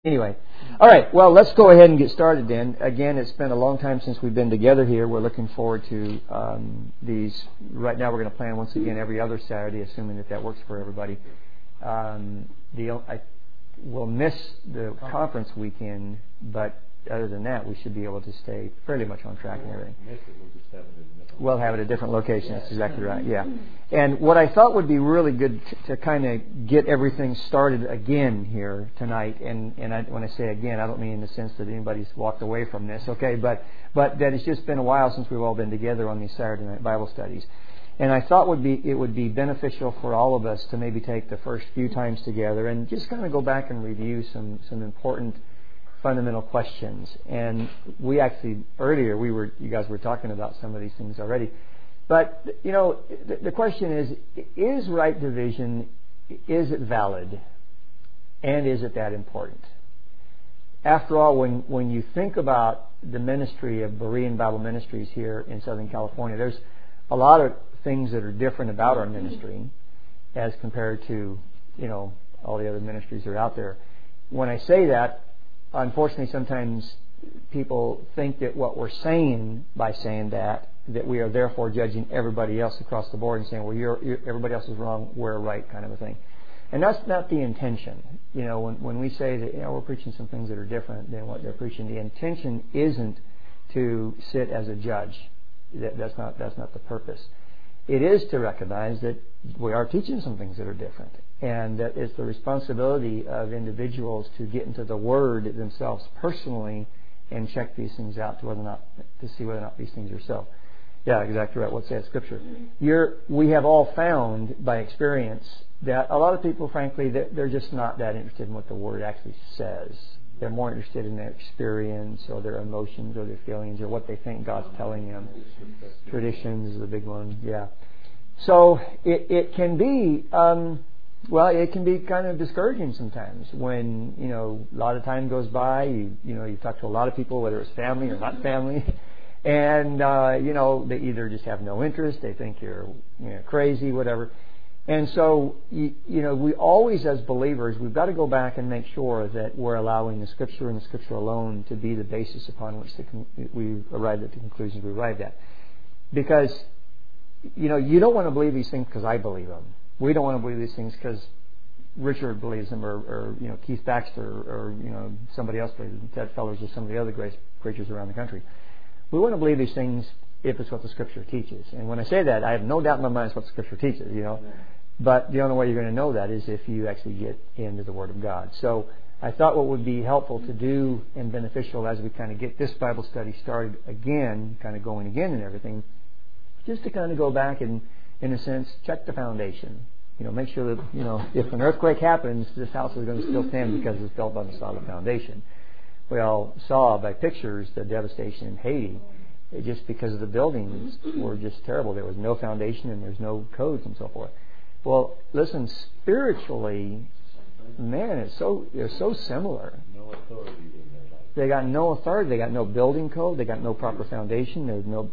Anyway, all right, well, let's go ahead and get started then. Again, it's been a long time since we've been together here. We're looking forward to these. Right now we're going to plan once again every other Saturday, assuming that works for everybody. We'll miss the conference weekend, but other than that, we should be able to stay fairly much on track and everything. We'll have it at a different location. That's exactly right, yeah. And what I thought would be really good to kind of get everything started again here tonight, and when I say again, I don't mean in the sense that anybody's walked away from this, okay, but that it's just been a while since we've all been together on these Saturday night Bible studies. And I thought it would be beneficial for all of us to maybe take the first few times together and just kind of go back and review some important fundamental questions. And we actually, earlier, you guys were talking about some of these things already. But, the question is right division, is it valid? And is it that important? After all, when you think about the ministry of Berean Bible Ministries here in Southern California, there's a lot of things that are different about our ministry as compared to, all the other ministries that are out there. When I say that, unfortunately, sometimes people think that what we're saying by saying that we are therefore judging everybody else across the board and saying, well, everybody else is wrong, we're right, kind of a thing. And that's not the intention. When we say that we're preaching some things that are different than what they're preaching, the intention isn't to sit as a judge. That's not the purpose. It is to recognize that we are teaching some things that are different, and that it's the responsibility of individuals to get into the Word themselves personally and check these things out to see whether or not these things are so. Yeah, exactly right. What's that Scripture? We have all found by experience that a lot of people, frankly, they're just not that interested in what the Word actually says. They're more interested in their experience or their emotions or their feelings or what they think God's telling them. Traditions is the big one, yeah. So it can be, it can be kind of discouraging sometimes when, a lot of time goes by, you talk to a lot of people, whether it's family or not family, and, they either just have no interest, they think you're crazy, whatever. And so, we always, as believers, we've got to go back and make sure that we're allowing the Scripture and the Scripture alone to be the basis upon which we arrived at the conclusions we arrived at. Because, you don't want to believe these things because I believe them. We don't want to believe these things because Richard believes them or Keith Baxter or somebody else believes them. Ted Fellers or some of the other great preachers around the country. We want to believe these things if it's what the Scripture teaches. And when I say that, I have no doubt in my mind it's what the Scripture teaches, But the only way you're going to know that is if you actually get into the Word of God. So I thought what would be helpful to do and beneficial as we kind of get this Bible study started again, kind of going again and everything, just to kind of go back and, in a sense, check the foundation. Make sure that, if an earthquake happens, this house is going to still stand because it's built on a solid foundation. We all saw by pictures the devastation in Haiti. Just because of the buildings were just terrible. There was no foundation and there's no codes and so forth. Well, listen, spiritually, man, they're so similar. No authority in their life. They got no authority. They got no building code. They got no proper foundation. There's no,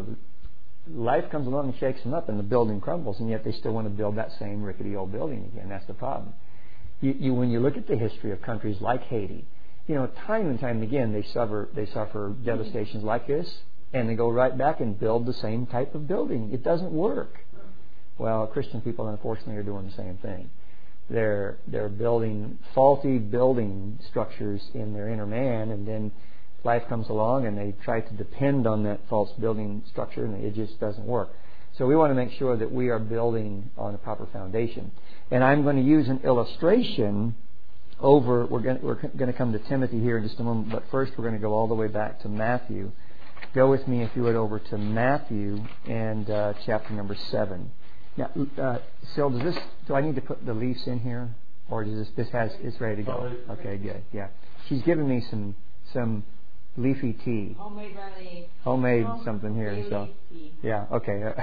life comes along and shakes them up and the building crumbles, and yet they still want to build that same rickety old building again. That's the problem. When you look at the history of countries like Haiti, time and time again they suffer devastations like this. And they go right back and build the same type of building. It doesn't work. Well, Christian people, unfortunately, are doing the same thing. They're building faulty building structures in their inner man, and then life comes along and they try to depend on that false building structure, and it just doesn't work. So we want to make sure that we are building on a proper foundation. And I'm going to use an illustration we're going to come to Timothy here in just a moment, but first we're going to go all the way back to Matthew. Go with me, if you would, over to Matthew and chapter number 7. Now, Sil, do I need to put the leaves in here, or does it's ready to go? Okay, good. Yeah, she's given me some leafy tea. Homemade something here. So, yeah, okay. I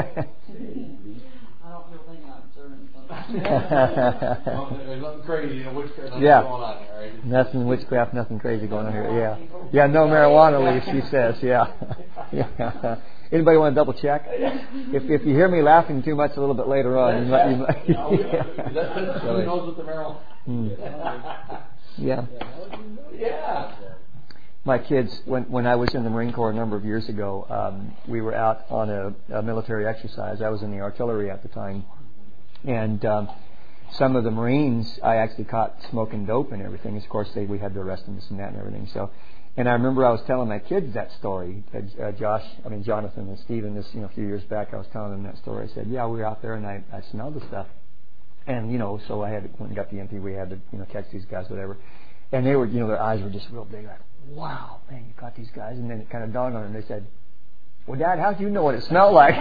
don't feel thinking I'm serving something. There's nothing crazy, witchcraft, nothing yeah. going on here, right? Nothing witchcraft, nothing crazy going on here. Yeah, yeah, no marijuana leaves, she says. Yeah, yeah. Anybody want to double check? If you hear me laughing too much a little bit later on, you might Who knows what the marijuana? Yeah. Yeah. My kids, when I was in the Marine Corps a number of years ago, we were out on a military exercise. I was in the artillery at the time. And some of the Marines I actually caught smoking dope and everything. Of course, we had to arrest them, this and that and everything. So, and I remember I was telling my kids that story. Jonathan and Stephen, this a few years back, I was telling them that story. I said, yeah, we were out there and I smelled the stuff. And, so I went and got the MP. We had to, catch these guys, whatever. And they were, their eyes were just real big, like, wow, man, you caught these guys. And then it kind of dawned on them. They said, well, Dad, how'd you know what it smelled like?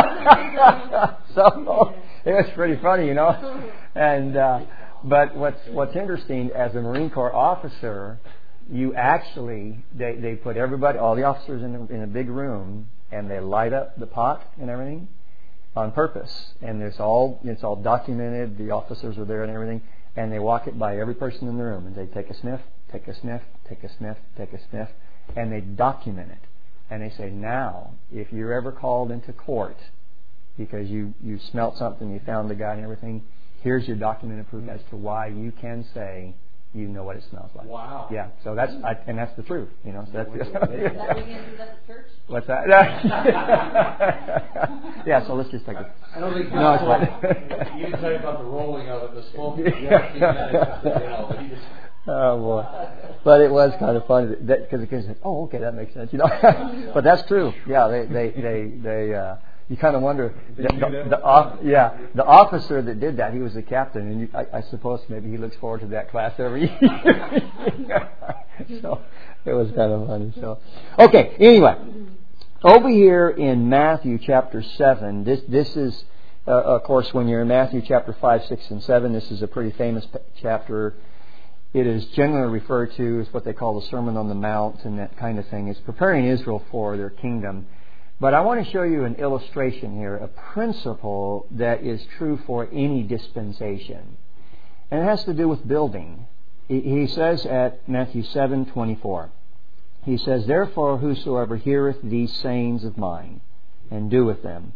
So it was pretty funny, And but what's interesting, as a Marine Corps officer, you actually they put everybody, all the officers in a big room, and they light up the pot and everything on purpose. And it's all documented. The officers are there and everything, and they walk it by every person in the room, and they take a sniff, take a sniff, take a sniff, take a sniff, and they document it. And they say, now, if you're ever called into court because you smelt something, you found the guy and everything, here's your documented proof as to why you can say you know what it smells like. Wow. Yeah. So that's the truth. So that's Is that we can do that at church? What's that? Yeah. So let's just take it. I don't think No, it's fine. you can tell you about the rolling of it, the smoking. But he just. Oh boy! But it was kind of funny because the kids said, "Oh, okay, that makes sense," But that's true. Yeah, they you kind of wonder. The officer that did that, he was the captain, and I suppose maybe he looks forward to that class every year. So it was kind of funny. So okay. Anyway, over here in Matthew chapter 7, this is of course when you're in Matthew chapter 5, 6, and 7. This is a pretty famous chapter. It is generally referred to as what they call the Sermon on the Mount and that kind of thing. It's preparing Israel for their kingdom. But I want to show you an illustration here, a principle that is true for any dispensation. And it has to do with building. He says at Matthew 7:24, he says, therefore whosoever heareth these sayings of mine, and doeth them,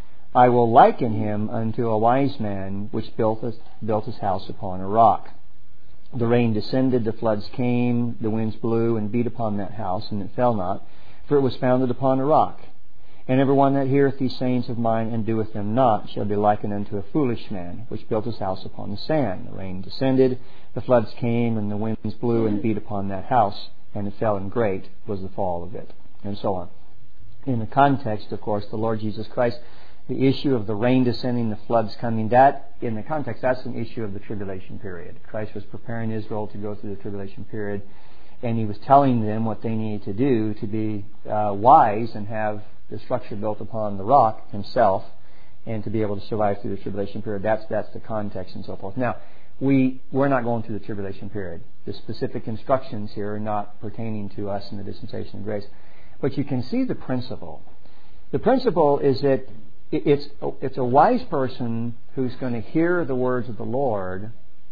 I will liken him unto a wise man which built his house upon a rock. The rain descended, the floods came, the winds blew and beat upon that house, and it fell not, for it was founded upon a rock. And every one that heareth these sayings of mine and doeth them not shall be likened unto a foolish man, which built his house upon the sand. The rain descended, the floods came, and the winds blew and beat upon that house, and it fell, and great was the fall of it. And so on. In the context, of course, the Lord Jesus Christ, the issue of the rain descending, the floods coming, that, in the context, that's an issue of the tribulation period. Christ was preparing Israel to go through the tribulation period, and He was telling them what they needed to do to be wise and have the structure built upon the rock Himself, and to be able to survive through the tribulation period. That's the context and so forth. Now, we're not going through the tribulation period. The specific instructions here are not pertaining to us in the dispensation of grace. But you can see the principle. The principle is that it's a wise person who's going to hear the words of the Lord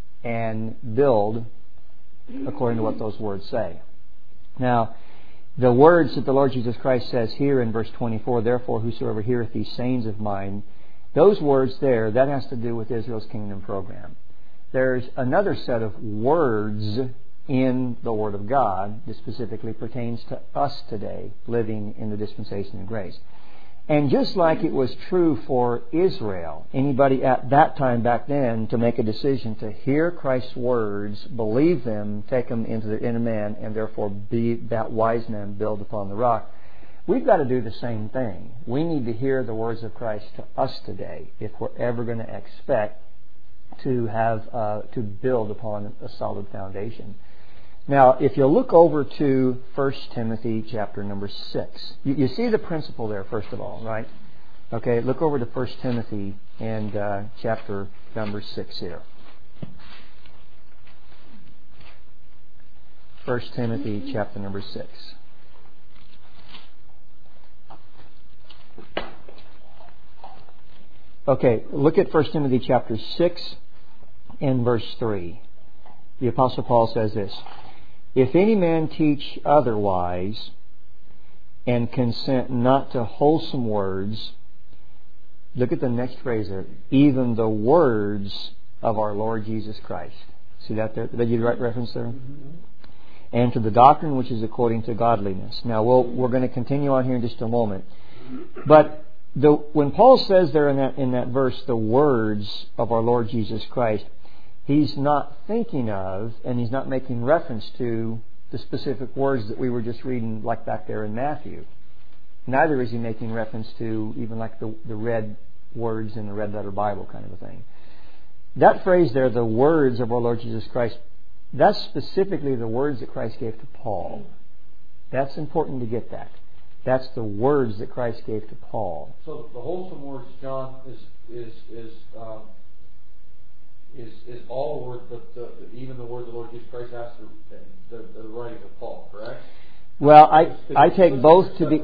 and build according to what those words say. Now, the words that the Lord Jesus Christ says here in verse 24, therefore whosoever heareth these sayings of mine, those words there, that has to do with Israel's kingdom program. There's another set of words in the Word of God that specifically pertains to us today, living in the dispensation of grace. And just like it was true for Israel, anybody at that time back then to make a decision to hear Christ's words, believe them, take them into the inner man, and therefore be that wise man built upon the rock, we've got to do the same thing. We need to hear the words of Christ to us today if we're ever going to expect to have to build upon a solid foundation. Now, if you look over to 1 Timothy chapter number 6, you see the principle there, first of all, right? Okay, look over to 1 Timothy and chapter number 6 here. 1 Timothy chapter number 6. Okay, look at 1 Timothy chapter 6 and verse 3. The Apostle Paul says this, if any man teach otherwise, and consent not to wholesome words, look at the next phrase there, even the words of our Lord Jesus Christ. See that there? Did you write reference there? And to the doctrine which is according to godliness. Now we're going to continue on here in just a moment. But when Paul says there in that verse, the words of our Lord Jesus Christ, he's not thinking of, and he's not making reference to the specific words that we were just reading, like back there in Matthew. Neither is he making reference to even like the red words in the red letter Bible kind of a thing. That phrase there, the words of our Lord Jesus Christ, that's specifically the words that Christ gave to Paul. That's important to get that. That's the words that Christ gave to Paul. So the wholesome words, John, is all the words, but even the words the Lord Jesus Christ asked the writings of Paul, correct? Well, I take both to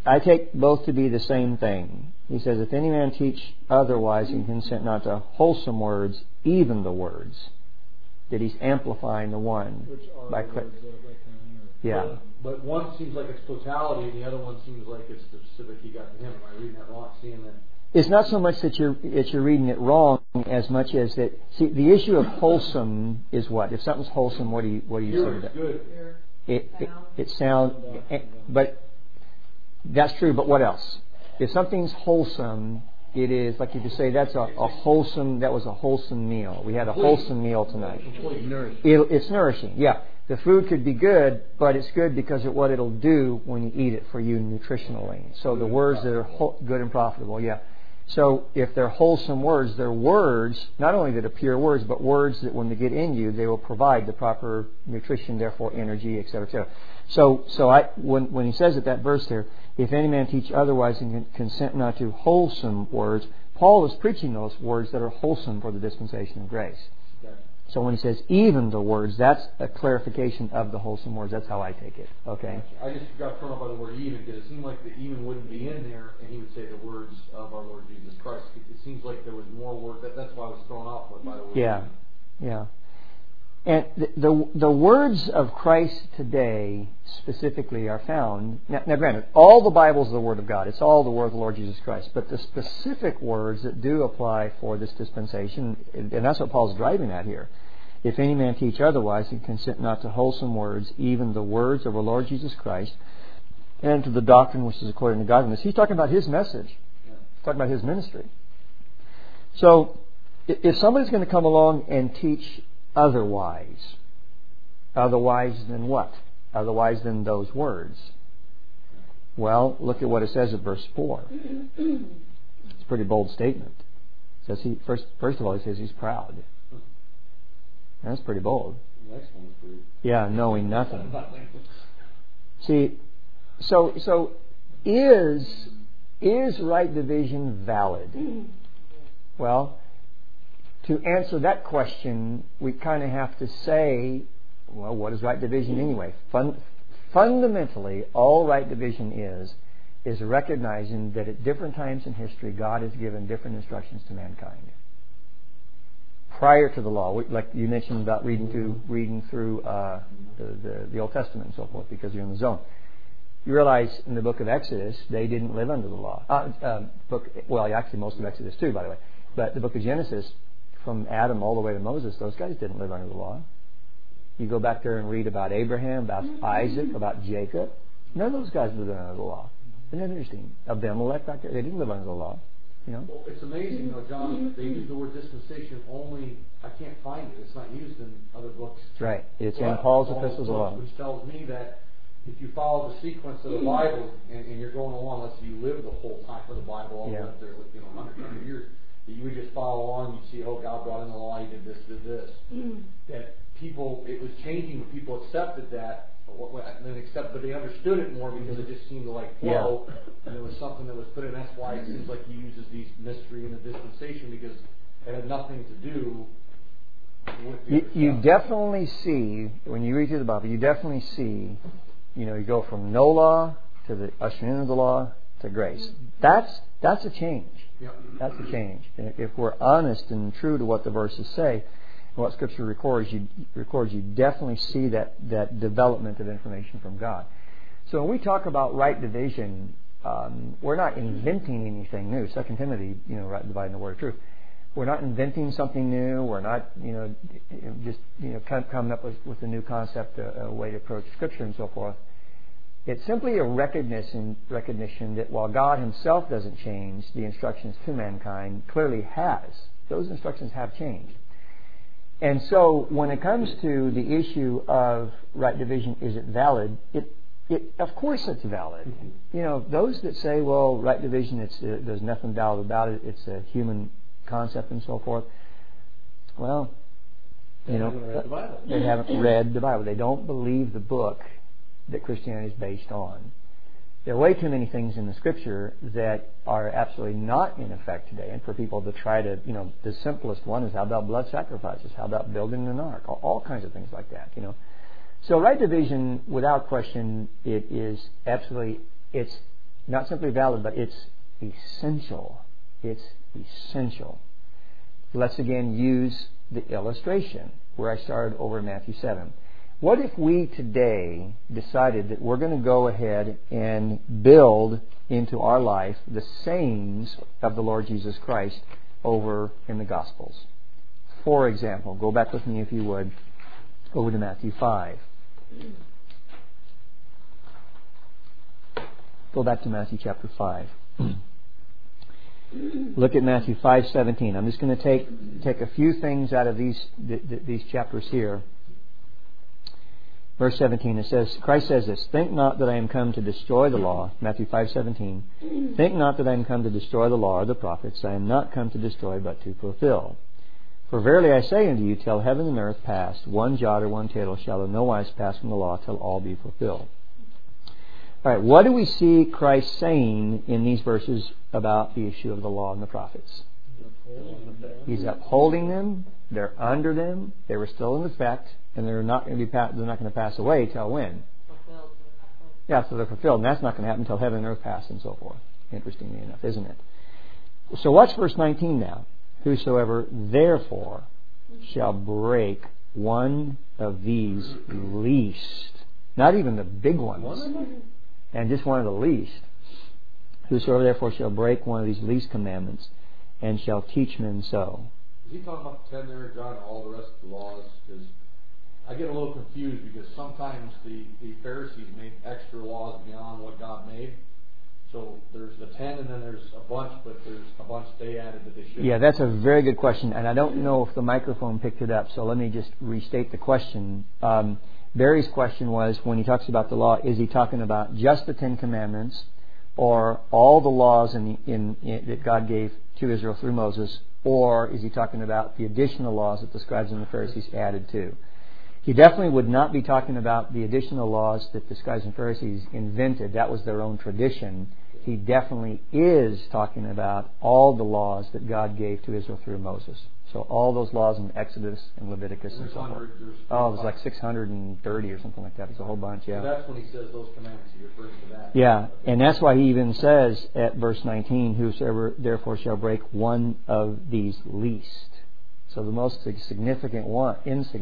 be the same thing. He says, if any man teach otherwise and consent not to wholesome words, even the words, that he's amplifying the one by click. Yeah. But one seems like it's totality, and the other one seems like it's the specific he got to him. Am I reading that wrong? Seeing that? It's not so much that you're reading it wrong as much as that. See, the issue of wholesome is what? If something's wholesome, what do you say to that? Good. It sounds, but that's true. But what else? If something's wholesome, it is like if you say that's a wholesome. That was a wholesome meal. We had a wholesome meal tonight. It's nourishing. Yeah, the food could be good, but it's good because of what it'll do when you eat it for you nutritionally. So the words that are good and profitable. Yeah. So if they're wholesome words, they're words not only that are pure words, but words that when they get in you, they will provide the proper nutrition, therefore energy, etc., etc. So when he says that verse there, if any man teach otherwise and consent not to wholesome words, Paul is preaching those words that are wholesome for the dispensation of grace. So when he says even the words, that's a clarification of the wholesome words. That's how I take it. Okay. I just got thrown up by the word even because it seemed like the even wouldn't be in there, and he would say the words of our Lord Jesus Christ. It seems like there was more word. That's why I was thrown off by the word. Yeah, even. yeah. And the words of Christ today specifically are found. Now, granted, all the Bible is the Word of God. It's all the Word of the Lord Jesus Christ. But the specific words that do apply for this dispensation, and that's what Paul's driving at here. If any man teach otherwise and consent not to wholesome words, even the words of our Lord Jesus Christ, and to the doctrine which is according to godliness. He's talking about his message. He's talking about his ministry. So, if somebody's going to come along and teach otherwise than what? Otherwise than those words. Well, look at what it says at verse 4. It's a pretty bold statement. It says first of all, he says he's proud. That's pretty bold. The next one's pretty. Yeah, knowing nothing. See, so is right division valid? Well, to answer that question, we kind of have to say, well, what is right division anyway? Fundamentally, all right division is recognizing that at different times in history, God has given different instructions to mankind. Prior to the law, like you mentioned about reading through the Old Testament and so forth, because you're in the zone. You realize in the book of Exodus, they didn't live under the law. Actually most of Exodus too, by the way. But the book of Genesis, from Adam all the way to Moses, those guys didn't live under the law. You go back there and read about Abraham, about Isaac, about Jacob. None of those guys lived under the law. Isn't that interesting? Abimelech back there, they didn't live under the law. You know? Well, it's amazing, though, John. They use the word dispensation only. I can't find it. It's not used in other books. That's right. It's in Paul's epistles alone. Which tells me that if you follow the sequence of the Bible and you're going along, let's say you live the whole time for the Bible, all the way up there, 100 years, that you would just follow along. You'd see, God brought in the law. He did this, did this. That people, it was changing when people accepted that. But they understood it more because it just seemed to flow, and there was something that was put in. That's why it seems like he uses these mystery and the dispensation, because it had nothing to do with the you definitely see, when you read through the Bible, you definitely see, you go from no law to the ushering in of the law to grace. That's a change. Yep. That's a change. And if we're honest and true to what the verses say, what Scripture records, you definitely see that development of information from God. So when we talk about right division, we're not inventing anything new. 2 Timothy, right dividing the word of truth. We're not inventing something new. We're not, just coming up with a new concept, a way to approach Scripture and so forth. It's simply a recognition that while God Himself doesn't change, the instructions to mankind clearly has. Those instructions have changed. And so when it comes to the issue of right division, is it valid? Of course it's valid. Those that say, well, right division, there's nothing valid about it, it's a human concept and so forth. Well, they haven't read the Bible. They don't believe the book that Christianity is based on. There are way too many things in the Scripture that are absolutely not in effect today. And for people to try to, the simplest one is how about blood sacrifices? How about building an ark? All kinds of things like that, So right division, without question, it is absolutely, it's not simply valid, but it's essential. It's essential. Let's again use the illustration where I started over in Matthew 7. What if we today decided that we're going to go ahead and build into our life the sayings of the Lord Jesus Christ over in the Gospels? For example, go back with me if you would over to Matthew 5. Go back to Matthew chapter 5. Look at Matthew 5:17. I'm just going to take a few things out of these chapters here. Verse 17, it says, Christ says this, think not that I am come to destroy the law. Matthew 5:17. Think not that I am come to destroy the law or the prophets. I am not come to destroy, but to fulfill. For verily I say unto you, till heaven and earth pass, one jot or one tittle shall in no wise pass from the law till all be fulfilled. All right, what do we see Christ saying in these verses about the issue of the law and the prophets? He's upholding them. They're under them. They were still in effect, and they're not going to pass away till when? Fulfilled. Yeah, so they're fulfilled, and that's not going to happen until heaven and earth pass and so forth. Interestingly enough, isn't it? So watch verse 19 now. Whosoever therefore shall break one of these least, not even the big ones, and just one of the least. Whosoever therefore shall break one of these least commandments and shall teach men so. Is he talking about the 10 there, John, and all the rest of the laws? Because I get a little confused because sometimes the Pharisees made extra laws beyond what God made. So there's the 10 and then there's a bunch, but there's a bunch they added that they shouldn't. Yeah, that's a very good question, and I don't know if the microphone picked it up, so let me just restate the question. Barry's question was, when he talks about the law, is he talking about just the 10 Commandments or all the laws that God gave to Israel through Moses, or is he talking about the additional laws that the scribes and the Pharisees added to? He definitely would not be talking about the additional laws that the scribes and Pharisees invented. That was their own tradition. He definitely is talking about all the laws that God gave to Israel through Moses. So all those laws in Exodus and Leviticus and so forth. Oh, it was like 630 or something like that. It's a whole bunch, yeah. So that's when he says those commandments, he refers to that. Yeah, and that's why he even says at verse 19, whosoever therefore shall break one of these least. So the most insignificant one,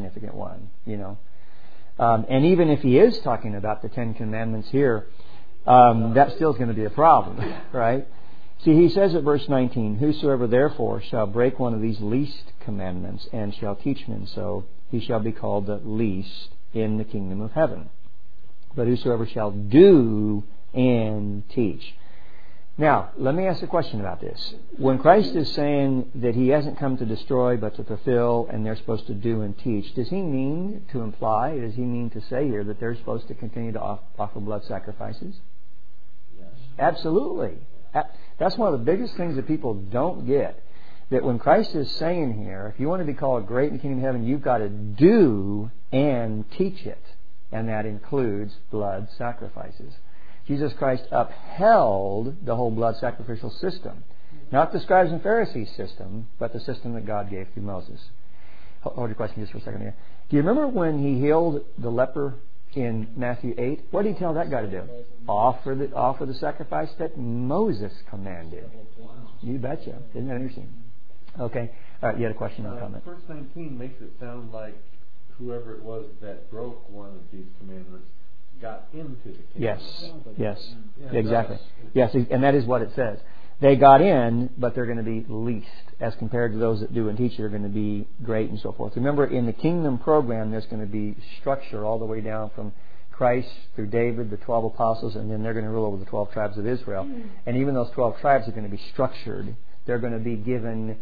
and even if he is talking about the 10 Commandments here, that still is going to be a problem, right? See, he says at verse 19, whosoever therefore shall break one of these least commandments and shall teach men so, he shall be called the least in the kingdom of heaven. But whosoever shall do and teach. Now, let me ask a question about this. When Christ is saying that He hasn't come to destroy but to fulfill, and they're supposed to do and teach, does He mean to imply, does He mean to say here that they're supposed to continue to offer blood sacrifices? Yes. Absolutely. That's one of the biggest things that people don't get. That when Christ is saying here, if you want to be called great in the kingdom of heaven, you've got to do and teach it. And that includes blood sacrifices. Jesus Christ upheld the whole blood sacrificial system. Not the scribes and Pharisees system, but the system that God gave through Moses. Hold your question just for a second here. Do you remember when He healed the leper in Matthew 8? What did He tell that guy to do? Offer the sacrifice that Moses commanded. You betcha. Isn't that interesting? Okay. All right, you had a question or comment? Verse 19 makes it sound like whoever it was that broke one of these commandments got into the kingdom. Yes, exactly. Yes, and that is what it says. they got in, but they're going to be least as compared to those that do and teach. Are going to be great and so forth. Remember, in the kingdom program, there's going to be structure all the way down from Christ through David, the 12 apostles, and then they're going to rule over the 12 tribes of Israel. And even those 12 tribes are going to be structured. They're going to be given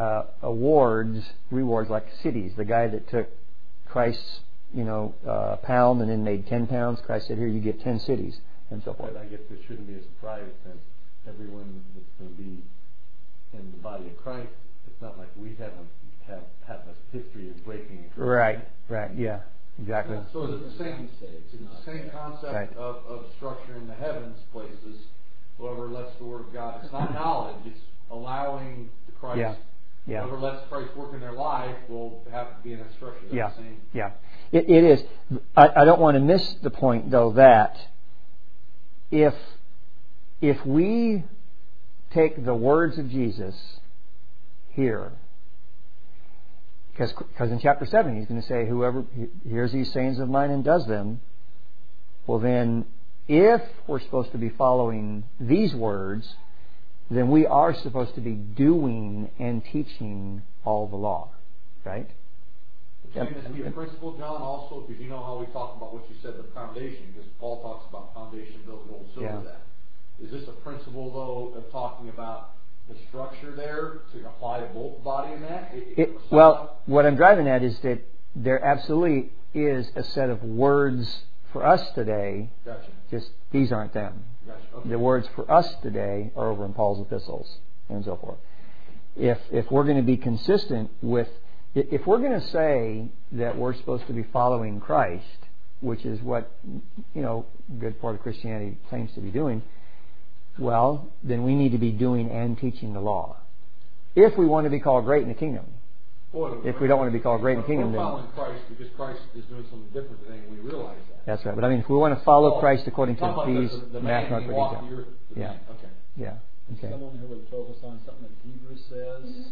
rewards like cities. The guy that took Christ's pound and then made 10 pounds, Christ said, here, you get 10 cities, and so forth. But I guess it shouldn't be a surprise since everyone that's going to be in the body of Christ, it's not like we have a history of breaking. Right, yeah, exactly. Yeah, so it's the same concept right. of structure in the heavens places. Whoever lets the Word of God, it's not knowledge, it's allowing the Christ. Yeah. Whoever lets Christ work in their life will have to be in a structure. That's the same. Yeah. It is. I don't want to miss the point, though, that if we take the words of Jesus here, because in chapter 7 he's going to say, whoever hears these sayings of mine and does them, well then, if we're supposed to be following these words, then we are supposed to be doing and teaching all the law, right? Shouldn't this be a principle, John, also? Because you know how we talk about what you said, the foundation, because Paul talks about foundation built gold, silver, that. Is this a principle, though, of talking about the structure there to apply to both body and that? Well, what I'm driving at is that there absolutely is a set of words for us today. Gotcha. Just these aren't them. Gotcha. Okay. The words for us today are over in Paul's epistles and so forth. If we're going to be consistent with, if we're going to say that we're supposed to be following Christ, which is what good part of Christianity claims to be doing, well, then we need to be doing and teaching the law. If we want to be called great in the kingdom. If we don't want to be called great in the kingdom, then we're following Christ because Christ is doing something different today, and we realize that. That's right. But I mean, if we want to follow Christ according to these mathematical details. Yeah. Okay. Someone who would focus on something that Hebrews says,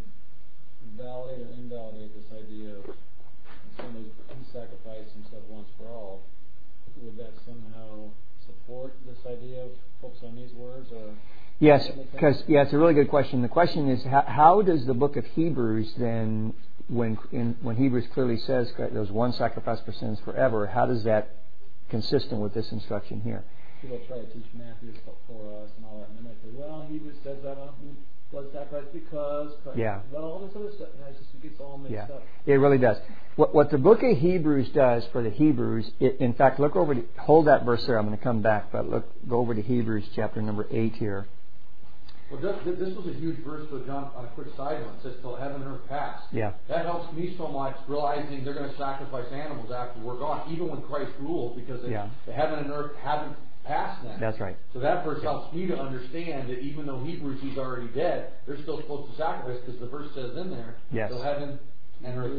validate or invalidate this idea of somebody who sacrificed himself once for all. Would that somehow support this idea of focus on these words, or? Yes, because it's a really good question. The question is, how does the book of Hebrews then, when Hebrews clearly says there's one sacrifice for sins forever, how does that consistent with this instruction here? People try to teach Matthew for us and all that, and they might say, well, Hebrews says that blood sacrifice because Christ. Yeah. Well, all this other stuff, it just gets all mixed up. It really does. What the book of Hebrews does for the Hebrews, in fact, look over hold that verse there. I'm going to come back, but go over to Hebrews chapter number 8 here. Well, this was a huge verse, though, John, on a quick side note. It says, till heaven and earth pass. Yeah. That helps me so much, realizing they're going to sacrifice animals after we're gone, even when Christ rules, because the heaven and earth haven't passed now. That's right. So that verse helps me to understand that even though Hebrews, he's already dead, they're still supposed to sacrifice, because the verse says in there, till heaven and earth.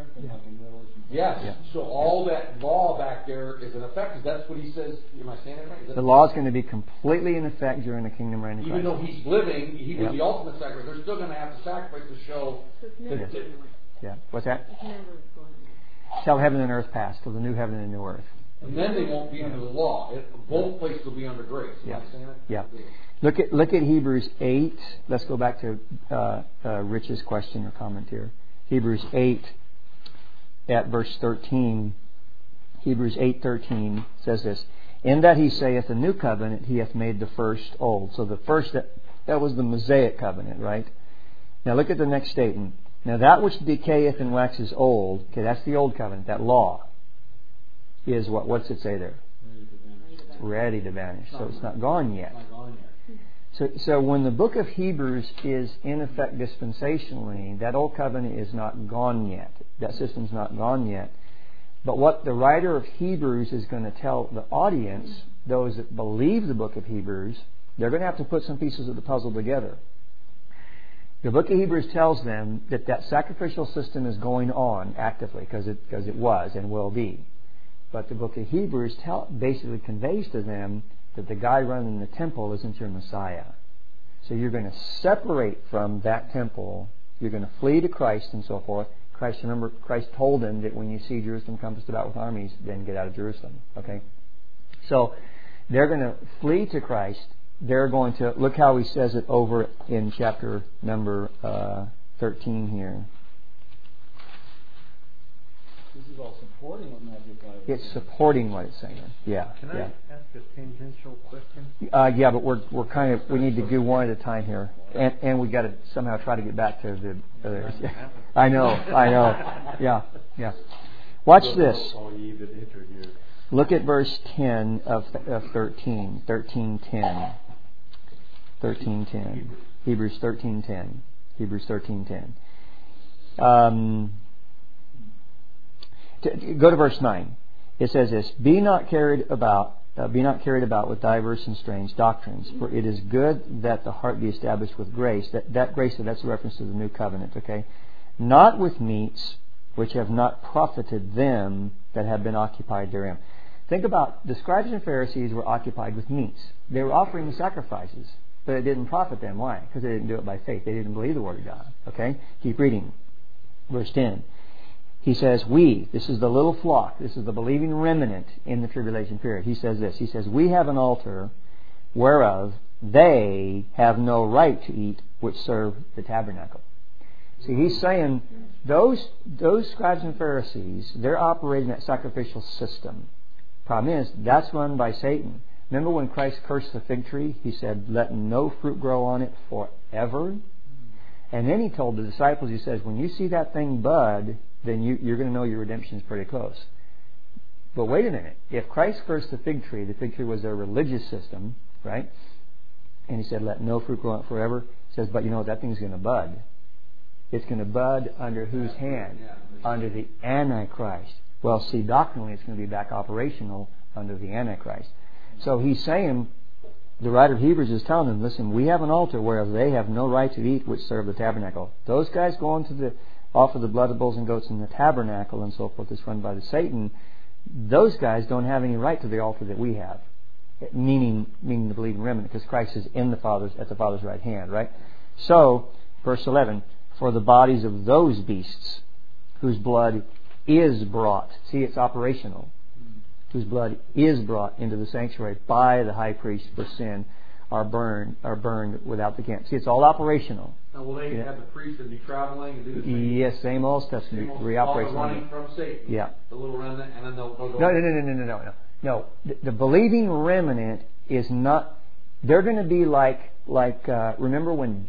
Yes. Yeah. So all that law back there is in effect, because that's what he says. Am I saying that right? The law is going to be completely in effect during the kingdom reign of Christ. Even though he's living, he was the ultimate sacrifice. They're still going to have to sacrifice to show. What's that? Shall heaven and earth pass till the new heaven and the new earth. And then they won't be under the law. Both places will be under grace. Am I saying that? Yeah. Look at Hebrews 8. Let's go back to Rich's question or comment here. Hebrews 8 at verse 13. Hebrews 8:13 says this: in that he saith, the new covenant he hath made the first old. So the first, that was the Mosaic covenant, right? Now look at the next statement. Now that which decayeth and waxes old, okay, that's the old covenant, that law, is what? What's it say there? Ready to vanish. So it's not gone yet. So when the book of Hebrews is in effect dispensationally, that old covenant is not gone yet. That system's not gone yet. But what the writer of Hebrews is going to tell the audience, those that believe the book of Hebrews, they're going to have to put some pieces of the puzzle together. The book of Hebrews tells them that sacrificial system is going on actively, because it was and will be. But the book of Hebrews basically conveys to them that the guy running the temple isn't your Messiah. So you're going to separate from that temple. You're going to flee to Christ and so forth. Christ told them that when you see Jerusalem compassed about with armies, then get out of Jerusalem. Okay? So they're going to flee to Christ, they're going to, look how he says it over in chapter number 13 here. This is all supporting what Matthew 5 is It's saying. supporting what it's saying. Yeah. Can I ask a tangential question? Yeah, but we're kind of, we need to do one at a time here, and we got to somehow try to get back to the others. I know. Yeah. Watch this. Look at verse 10 of 13. 13:10. 13:10. Hebrews 13:10. Hebrews 13:10. Go to verse 9. It says this: Be not carried about with diverse and strange doctrines, for it is good that the heart be established with grace. That grace, that's a reference to the new covenant, okay? Not with meats which have not profited them that have been occupied therein. Think about, the scribes and Pharisees were occupied with meats. They were offering the sacrifices, but it didn't profit them. Why? Because they didn't do it by faith. They didn't believe the Word of God. Okay? Keep reading. Verse 10. He says, this is the little flock, this is the believing remnant in the tribulation period. He says this, he says, we have an altar whereof they have no right to eat which serve the tabernacle. See, he's saying those scribes and Pharisees, they're operating that sacrificial system. Problem is, that's run by Satan. Remember when Christ cursed the fig tree? He said, let no fruit grow on it forever. And then he told the disciples, he says, when you see that thing bud, then you're going to know your redemption is pretty close. But wait a minute. If Christ cursed the fig tree was their religious system, right? And he said, let no fruit grow on it forever. He says, but you know, that thing's going to bud. It's going to bud under whose hand? Under the Antichrist. Well, see, doctrinally it's going to be back operational under the Antichrist. So he's saying, the writer of Hebrews is telling them, listen, we have an altar whereas they have no right to eat which serve the tabernacle. Those guys go on to offer the blood of bulls and goats in the tabernacle and so forth that's run by the Satan. Those guys don't have any right to the altar that we have. Meaning the believing remnant, because Christ is at the Father's right hand, right? So, verse 11, for the bodies of those beasts whose blood is brought. See, it's operational. Whose blood is brought into the sanctuary by the high priest for sin are burned without the camp. See, it's all operational. Now, will they have the priest and be traveling and do the same? Yes, same old stuff. Reoperational. Running from Satan. Yeah. The little remnant, and then they'll go. No. The believing remnant is not. They're going to be like. Remember when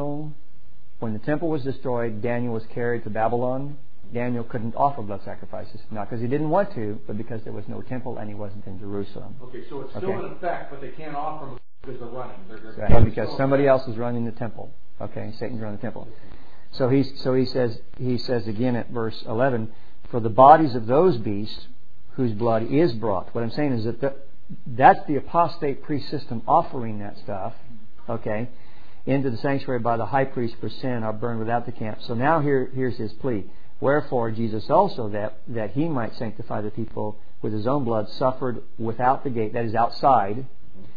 the temple was destroyed, Daniel was carried to Babylon. Daniel couldn't offer blood sacrifices, not because he didn't want to, but because there was no temple and he wasn't in Jerusalem. Okay, so it's still in effect, but they can't offer them because they're running. Right, because somebody else is running the temple. Okay, Satan's running the temple. So he says again at verse 11, for the bodies of those beasts whose blood is brought. What I'm saying is that's the apostate priest system offering that stuff. Okay, into the sanctuary by the high priest for sin are burned without the camp. So now here's his plea. Wherefore Jesus also, that he might sanctify the people with his own blood, suffered without the gate, that is outside.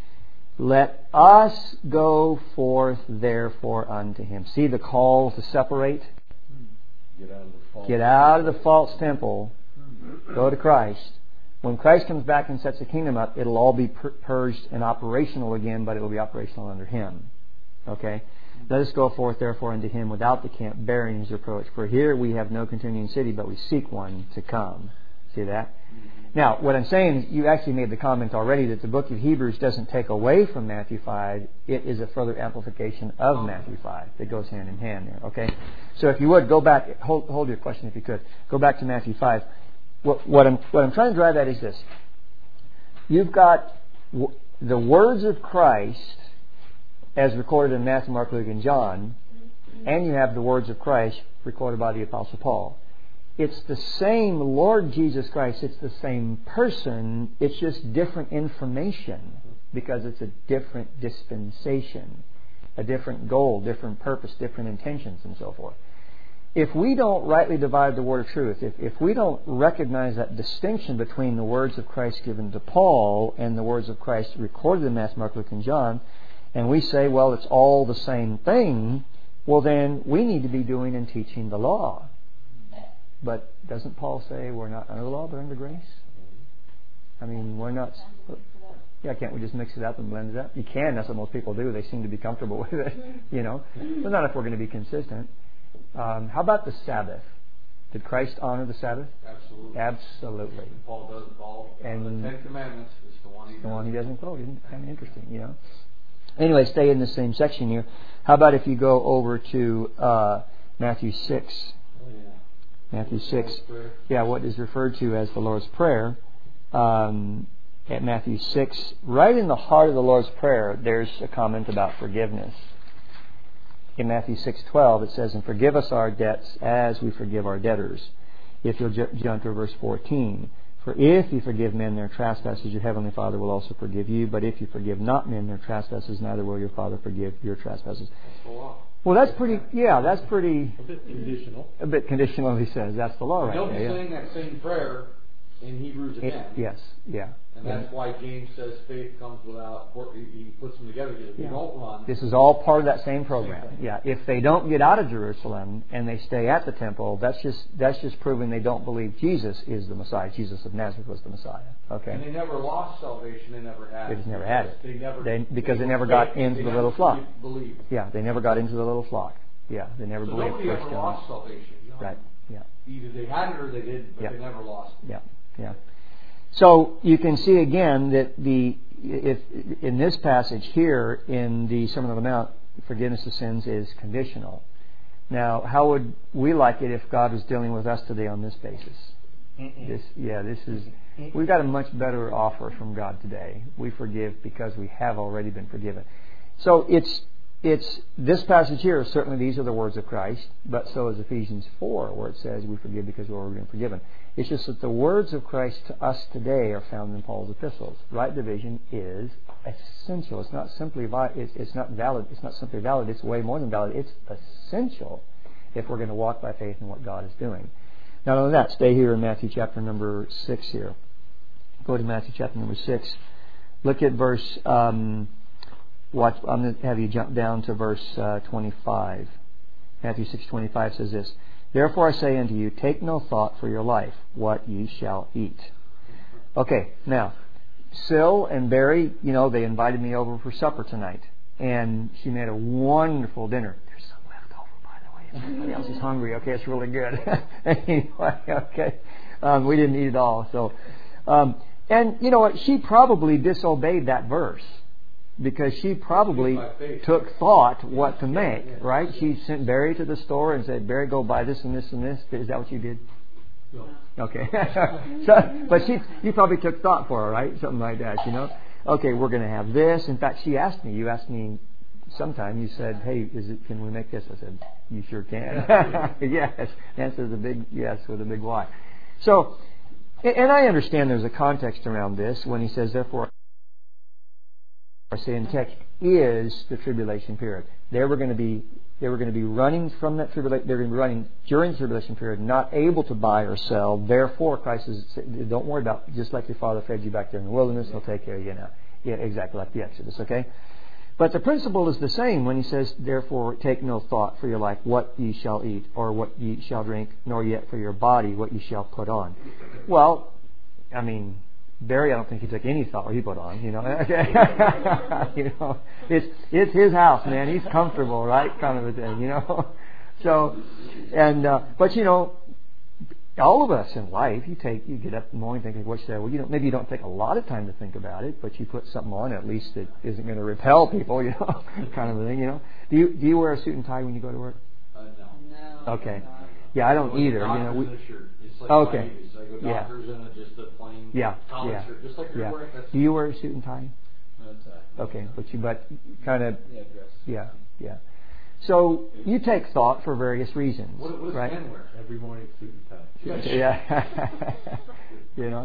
Let us go forth therefore unto him. See the call to separate? Get out of the false temple. Go to Christ. When Christ comes back and sets the kingdom up, it'll all be purged and operational again, but it will be operational under him. Okay? Let us go forth therefore unto him without the camp, bearing his reproach. For here we have no continuing city, but we seek one to come. See that? Now, what I'm saying, you actually made the comment already that the book of Hebrews doesn't take away from Matthew 5. It is a further amplification of Matthew 5 that goes hand in hand there. Okay? So if you would, go back, hold your question if you could. Go back to Matthew 5. What I'm trying to drive at is this. You've got the words of Christ as recorded in Matthew, Mark, Luke, and John, and you have the words of Christ recorded by the Apostle Paul. It's the same Lord Jesus Christ. It's the same person. It's just different information because it's a different dispensation, a different goal, different purpose, different intentions, and so forth. If we don't rightly divide the word of truth, if we don't recognize that distinction between the words of Christ given to Paul and the words of Christ recorded in Matthew, Mark, Luke, and John, and we say, well, it's all the same thing, well then we need to be doing and teaching the law. But doesn't Paul say we're not under the law but under grace? I mean, we're not... Yeah, can't we just mix it up and blend it up? You can. That's what most people do. They seem to be comfortable with it, you know. But not if we're going to be consistent. How about the Sabbath? Did Christ honor the Sabbath? Absolutely. Absolutely. And Paul does all the Ten Commandments. It's the one he doesn't quote. Isn't it kind of interesting, you know? Anyway, stay in the same section here. How about if you go over to Matthew 6? Oh, yeah. Matthew 6. Yeah, what is referred to as the Lord's Prayer. At Matthew 6, right in the heart of the Lord's Prayer, there's a comment about forgiveness. In Matthew 6:12, it says, "And forgive us our debts as we forgive our debtors." If you'll jump to verse 14, "For if you forgive men their trespasses, your heavenly Father will also forgive you. But if you forgive not men their trespasses, neither will your Father forgive your trespasses." Well, that's pretty. Yeah, that's pretty. A bit conditional. A bit conditional, he says. That's the law, right? Don't be saying that same prayer in Hebrews again. Yes. Yeah. And that's why James says faith comes without work. He puts them together. If you don't run. This is all part of that same program. Yeah. If they don't get out of Jerusalem and they stay at the temple, that's just proving they don't believe Jesus is the Messiah. Jesus of Nazareth was the Messiah. Okay. And they never lost salvation. They never had it. They just never had it. Because they never got got into the little flock. Believed. Yeah. They never got into the little flock. Yeah. They never believed. Nobody ever lost salvation. Right. Yeah. Either they had it or they didn't, but they never lost it. Yeah. Yeah. So you can see again that if in this passage here in the Sermon on the Mount, forgiveness of sins is conditional. Now, how would we like it if God was dealing with us today on this basis? We've got a much better offer from God today. We forgive because we have already been forgiven. So it's this passage here. Certainly, these are the words of Christ, but so is Ephesians 4, where it says we forgive because we've already been forgiven. It's just that the words of Christ to us today are found in Paul's epistles. Right division is essential. It's not simply it's not valid. It's not simply valid. It's way more than valid. It's essential if we're going to walk by faith in what God is doing. Not only that, stay here in Matthew chapter number 6 here. Go to Matthew chapter number 6. Look at verse. I'm going to have you jump down to verse 25. Matthew 6:25 says this. "Therefore I say unto you, take no thought for your life, what ye shall eat." Okay, now, Syl and Barry, they invited me over for supper tonight. And she made a wonderful dinner. There's some left over, by the way. If anybody else is hungry, okay, it's really good. Anyway, okay. We didn't eat it all. So, and you know what? She probably disobeyed that verse. Because she probably took thought what to make, right? She sent Barry to the store and said, "Barry, go buy this and this and this." Is that what you did? No. Okay. But you probably took thought for her, right? Something like that, Okay, we're going to have this. In fact, you asked me sometime, you said, "Hey, can we make this?" I said, "You sure can." Yes. The answer is a big yes with a big Y. So, and I understand there's a context around this when he says, "Therefore, I say in text is the tribulation period." They were going to be running from that tribulation. They're going to be running during the tribulation period, not able to buy or sell. Therefore, Christ says, "Don't worry about it. Just like your father fed you back there in the wilderness, He'll take care of you now." Yeah, exactly like the Exodus. Okay, but the principle is the same when He says, "Therefore, take no thought for your life, what ye shall eat, or what ye shall drink, nor yet for your body, what ye shall put on." Well, I mean, Barry, I don't think he took any thought what he put on, It's his house, man. He's comfortable, right? Kind of a thing, So, but all of us in life, you get up in the morning thinking, what should I? Well, maybe you don't take a lot of time to think about it, but you put something on at least that isn't going to repel people, kind of a thing, Do you wear a suit and tie when you go to work? No. Okay. Yeah, I don't either. It's like okay. I go doctors in just a plain collar shirt, just like you're wearing. Do you wear a suit and tie? No tie. Okay, but kind of. Dress. Yeah. So you take thought for various reasons, what does right? men wear? Every morning, suit and tie. Yeah.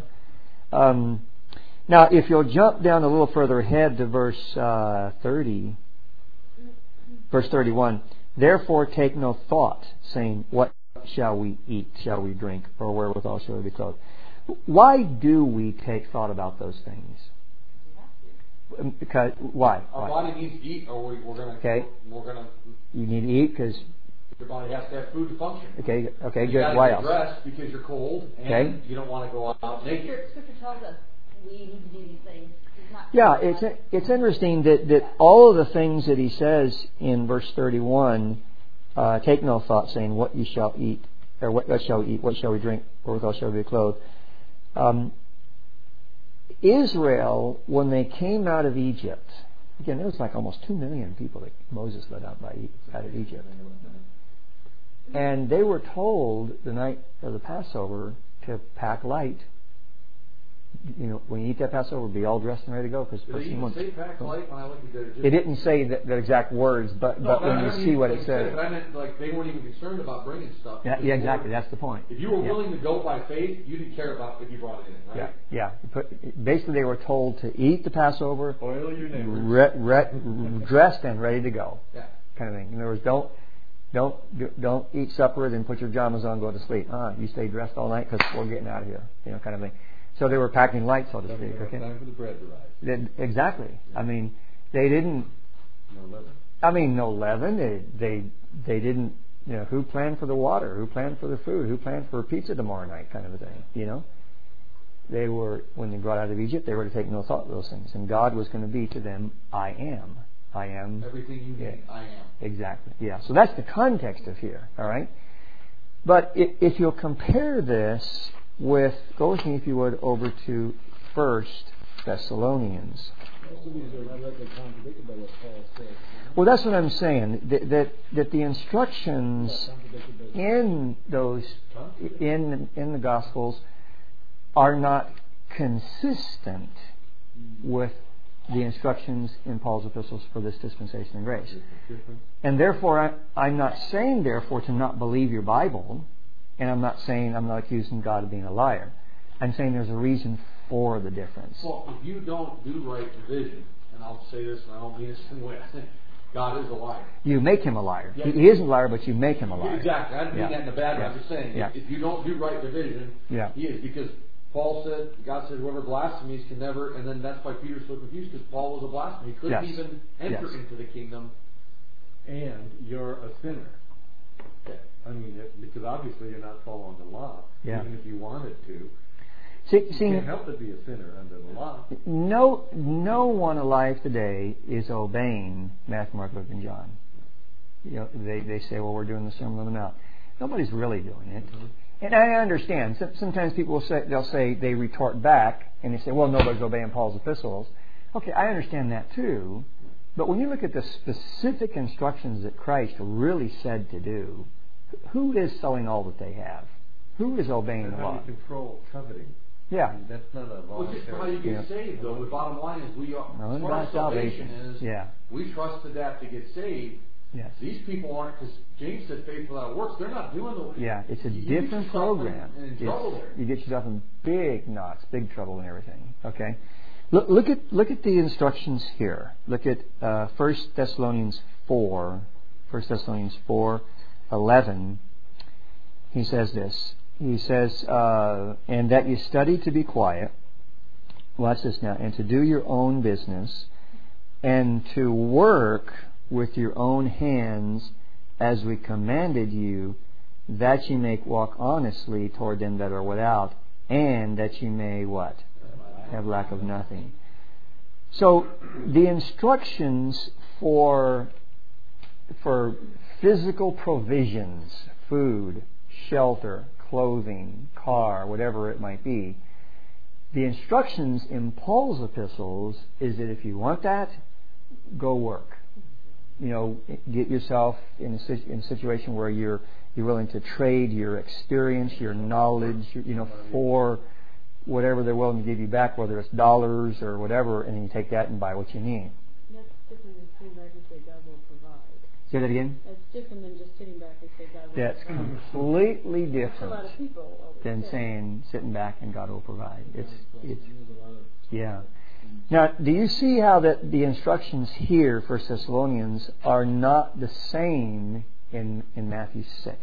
Now, if you'll jump down a little further ahead to verse 30, verse 31. "Therefore take no thought, saying, what shall we eat, shall we drink, or wherewithal shall we be clothed?" Why do we take thought about those things? Because why? Our body needs to eat, or we're going to. Okay. You need to eat because your body has to have food to function. Okay. You Good. Why else? You got to get dressed because you're cold, and you don't want to go out naked. Scripture tells us we need to do these things. Yeah, it's interesting that all of the things that he says in verse 31, take no thought, saying, what you shall eat, or what shall we eat, what shall we drink, or withal shall we be clothed. Israel, when they came out of Egypt, again, there was like almost 2 million people that Moses led out of Egypt. And they were told the night of the Passover to pack light. You know, when you eat that Passover, be all dressed and ready to go. Because did it even say pack light when I looked at it? It didn't say the exact words, but when you see what it said. But I meant like they weren't even concerned about bringing stuff. Yeah, exactly. That's the point. If you were willing to go by faith, you didn't care about if you brought it in, right? Yeah. Basically, they were told to eat the Passover, oil your neighbors, dressed and ready to go. Yeah. Kind of thing. In other words, don't eat supper, then put your pajamas on, go to sleep. You stay dressed all night because we're getting out of here. You know, kind of thing. So they were packing light, so to speak. Okay. Time for the bread to rise. Exactly. I mean, they didn't. No leaven. I mean, no leaven. They didn't. You know, who planned for the water? Who planned for the food? Who planned for pizza tomorrow night? Kind of a thing. You know. They were, when they brought out of Egypt, they were to take no thought of those things, and God was going to be to them, I am. I am. Everything you need, I am. Exactly. Yeah. So that's the context of here. All right. But if you'll compare this with, go with me if you would over to 1 Thessalonians. Most of these are directly contradicted by what Paul says. Well, that's what I'm saying. That the instructions in those in the Gospels are not consistent with the instructions in Paul's epistles for this dispensation of grace. And therefore, I'm not saying, therefore, to not believe your Bible, and I'm not accusing God of being a liar. I'm saying there's a reason for the difference. Well, if you don't do right division, and I'll say this, and I don't mean this in the way I think, God is a liar. You make him a liar. Yeah. He isn't a liar, but you make him a liar. Exactly. I didn't mean that in a bad way. I'm just saying, if you don't do right division, he is. Because Paul said, God said, whoever blasphemies can never, and then that's why Peter's so confused, because Paul was a blasphemer. He couldn't even enter into the kingdom. And you're a sinner. I mean, because obviously you're not following the law, even if you wanted to. You can't help but be a sinner under the law. No one alive today is obeying Matthew, Mark, Luke, and John. You know, they say, well, we're doing the Sermon on the Mount. Nobody's really doing it. Mm-hmm. And I understand. Sometimes people will say they retort back and they say, well, nobody's obeying Paul's epistles. Okay, I understand that too. But when you look at the specific instructions that Christ really said to do, who is selling all that they have? Who is obeying the law? How do you control coveting? Yeah. I mean, that's not a voluntary. Which is how you get saved, though. The bottom line is salvation is we trust to that to get saved. Yes. These people aren't, because James said faith without works. They're not doing the. Yeah, it's a different program. Trouble there. You get yourself in big knots, big trouble, and everything. Okay. Look at the instructions here. Look at 1 Thessalonians 4. 1 Thessalonians 4:11. He says this. He says, and that you study to be quiet. Watch this now. And to do your own business, and to work with your own hands, as we commanded you, that ye may walk honestly toward them that are without, and that ye may what? Have lack of nothing. So the instructions for physical provisions, food, shelter, clothing, car, whatever it might be, the instructions in Paul's epistles is that if you want that, go work. You know, get yourself in a situation where you're willing to trade your experience, your knowledge, for whatever they're willing to give you back, whether it's dollars or whatever, and then you take that and buy what you need. That's different than sitting back and say God will provide. Say that again? That's different than just sitting back and say God will provide. That's completely different a lot of people than saying sitting back and God will provide. Yeah. Now, do you see how that the instructions here for Thessalonians are not the same in Matthew 6?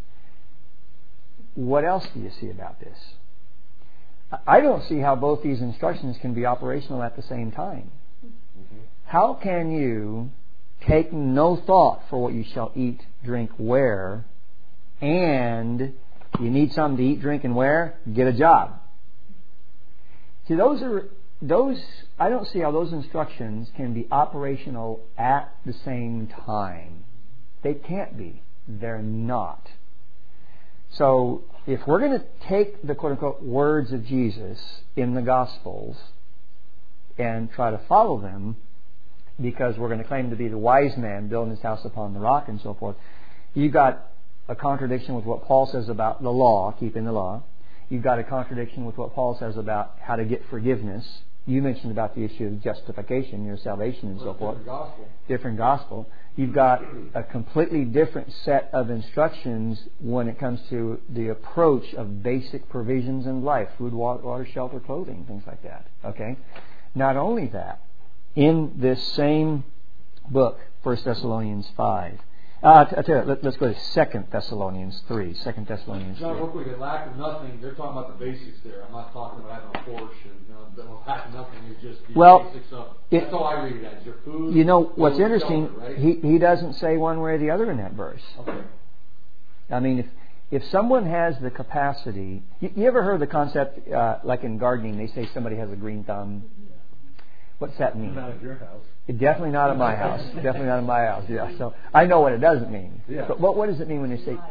What else do you see about this? I don't see how both these instructions can be operational at the same time. Mm-hmm. How can you take no thought for what you shall eat, drink, wear, and you need something to eat, drink, and wear? Get a job. See, those. I don't see how those instructions can be operational at the same time. They can't be. They're not. So, if we're going to take the quote-unquote words of Jesus in the Gospels and try to follow them, because we're going to claim to be the wise man building his house upon the rock and so forth, you've got a contradiction with what Paul says about the law, keeping the law. You've got a contradiction with what Paul says about how to get forgiveness. You mentioned about the issue of justification, your salvation and so forth. Different gospel. You've got a completely different set of instructions when it comes to the approach of basic provisions in life. Food, water, shelter, clothing, things like that. Okay? Not only that, in this same book, 1 Thessalonians 5, I tell you, let's go to 2 Thessalonians 3. 2 Thessalonians 3. John, real quick, lack of nothing, they're talking about the basics there. I'm not talking about having a Porsche and lack of nothing is just the basics of that's all I read as your food. You know what's interesting? Shelter, right? He doesn't say one way or the other in that verse. Okay. I mean, if someone has the capacity, you ever heard the concept like in gardening? They say somebody has a green thumb. What's that mean? Not at your house. Definitely not at my house. Definitely not at my house. Yeah. So I know what it doesn't mean. Yeah. But what does it mean when you say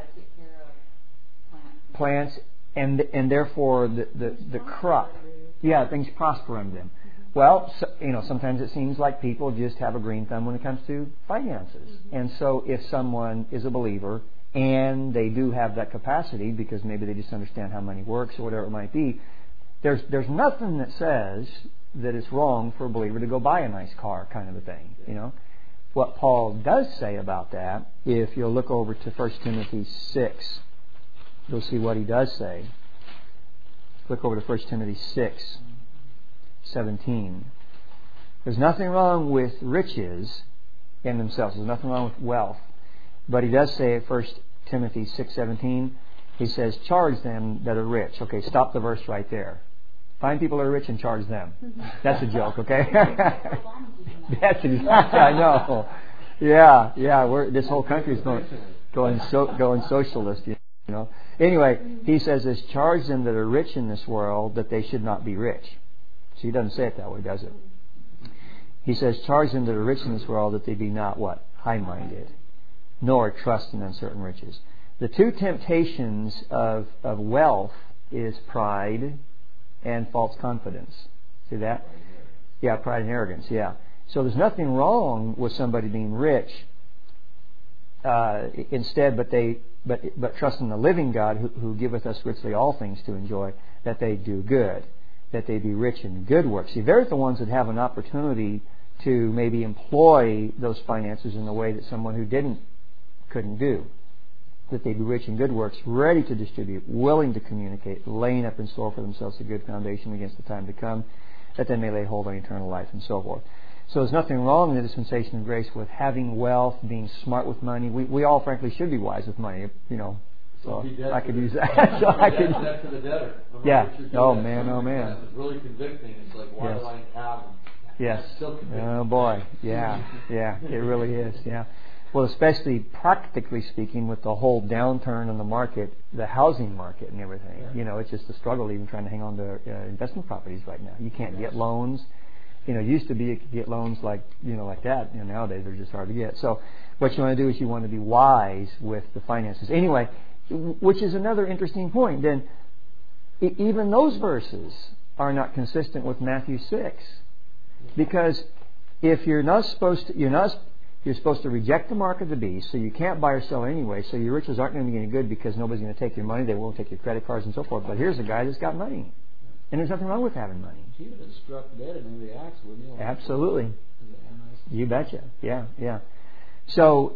plants and therefore the crop? Yeah, things prosper under them. Well, sometimes it seems like people just have a green thumb when it comes to finances. And so if someone is a believer and they do have that capacity because maybe they just understand how money works or whatever it might be, there's nothing that says that it's wrong for a believer to go buy a nice car, kind of a thing. What Paul does say about that, if you'll look over to 1 Timothy 6, you'll see what he does say. Look over to 1 Timothy 6, 17. There's nothing wrong with riches in themselves. There's nothing wrong with wealth. But he does say at 1 Timothy 6, 17, he says, charge them that are rich. Okay, stop the verse right there. Find people that are rich and charge them. That's a joke, okay? That's exactly, I know. Yeah. This whole country is going socialist, Anyway, he says, "Is charge them that are rich in this world that they should not be rich." So he doesn't say it that way, does it? He says, "Charge them that are rich in this world that they be not what? High-minded, nor trust in uncertain riches." The two temptations of wealth is pride and false confidence. See that? Yeah, pride and arrogance, yeah. So there's nothing wrong with somebody being rich instead, but trust in the living God who giveth us richly all things to enjoy, that they do good, that they be rich in good works. See, they're the ones that have an opportunity to maybe employ those finances in a way that someone who couldn't do. That they be rich in good works, ready to distribute, willing to communicate, laying up in store for themselves a good foundation against the time to come, that they may lay hold on eternal life and so forth. So there's nothing wrong in the dispensation of grace with having wealth, being smart with money. We all, frankly, should be wise with money, So I could use that. So I could. Debt to the debtor. Yeah. Oh man. It's really convicting. It's like, why do I have them? Yes. Oh boy. Yeah. It really is. Yeah. Well, especially practically speaking, with the whole downturn in the market, the housing market and everything. It's just a struggle even trying to hang on to investment properties right now. You can't get loans. Used to be you could get loans like that. Nowadays they're just hard to get. So what you want to do is you want to be wise with the finances. Anyway, which is another interesting point. Then even those verses are not consistent with Matthew 6, because if you're supposed to reject the mark of the beast, so you can't buy or sell anyway, so your riches aren't going to be any good because nobody's going to take your money, they won't take your credit cards and so forth. But here's a guy that's got money. And there's nothing wrong with having money. He would have struck dead in the axe, wouldn't he? Absolutely. You betcha. Yeah. So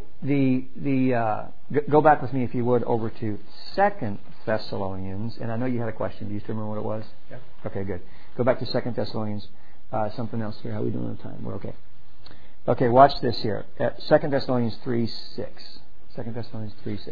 go back with me, if you would, over to 2 Thessalonians. And I know you had a question. Do you still remember what it was? Yeah. Okay, good. Go back to 2 Thessalonians. Something else here. How are we doing on time? We're okay. Okay, watch this here. 2 Thessalonians 3:6. 2 Thessalonians 3:6.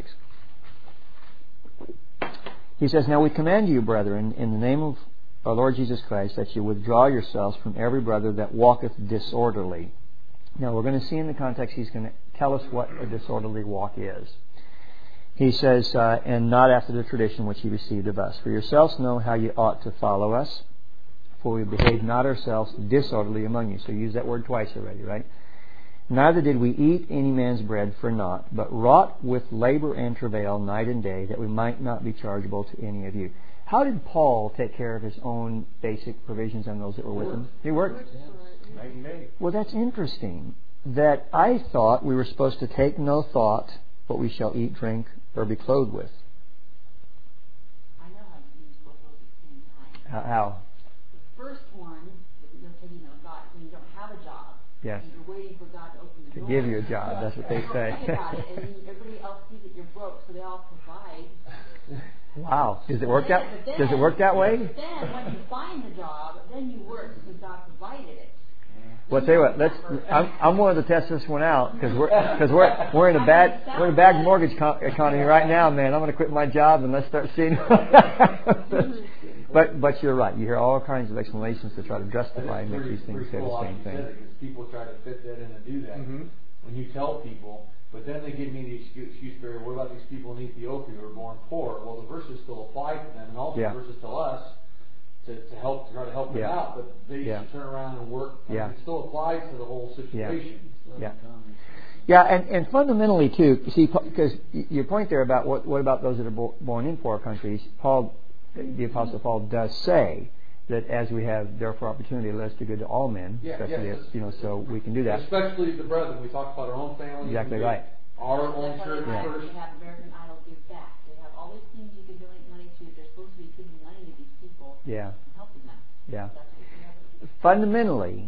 He says, "Now we command you, brethren, in the name of our Lord Jesus Christ, that you withdraw yourselves from every brother that walketh disorderly." Now we're going to see in the context, he's going to tell us what a disorderly walk is. He says, "And not after the tradition which ye received of us. For yourselves know how ye ought to follow us. for we behaved not ourselves disorderly among you. So use that word twice already, right? Neither did we eat any man's bread for naught, but wrought with labor and travail night and day, that we might not be chargeable to any of you. How did Paul take care of his own basic provisions and those that were with him? He worked. Night and day. Well, that's interesting. That I thought we were supposed to take no thought what we shall eat, drink, or be clothed with. I know how to use both those at the same time. How? The first one, you're taking no thought when you don't have a job. Yes. And you're waiting for God to open the door. To give you a job, that's what they say. Think about it, and then everybody else sees that you're broke, so they all provide. Wow. Does it work that way? But then, when you find the job, then you work because God provided it. Well, tell you what. I'm willing to test this one out because we're in a bad mortgage economy right now, man. I'm going to quit my job and let's start seeing. But you're right. You hear all kinds of explanations to try to justify and make these things say the same thing. Because people try to fit that in and do that. Mm-hmm. When you tell people, but then they give me the excuse, Barry, what about these people in Ethiopia who are born poor? Well, the verses still apply to them, and also the verses tell us to try to help them out, but they should turn around and work. It still applies to the whole situation. Yeah, and fundamentally too, see, because your point there about what about those that are born in poor countries, the Apostle Paul does say that as we have therefore opportunity, let us do good to all men, especially so we can do that. Especially the brethren. We talk about our own family. Exactly right. Our own church first. They have American Idol Give Back. They have all these things you can donate money to. They're supposed to be giving money to these people. Yeah. And helping them. Yeah. Fundamentally,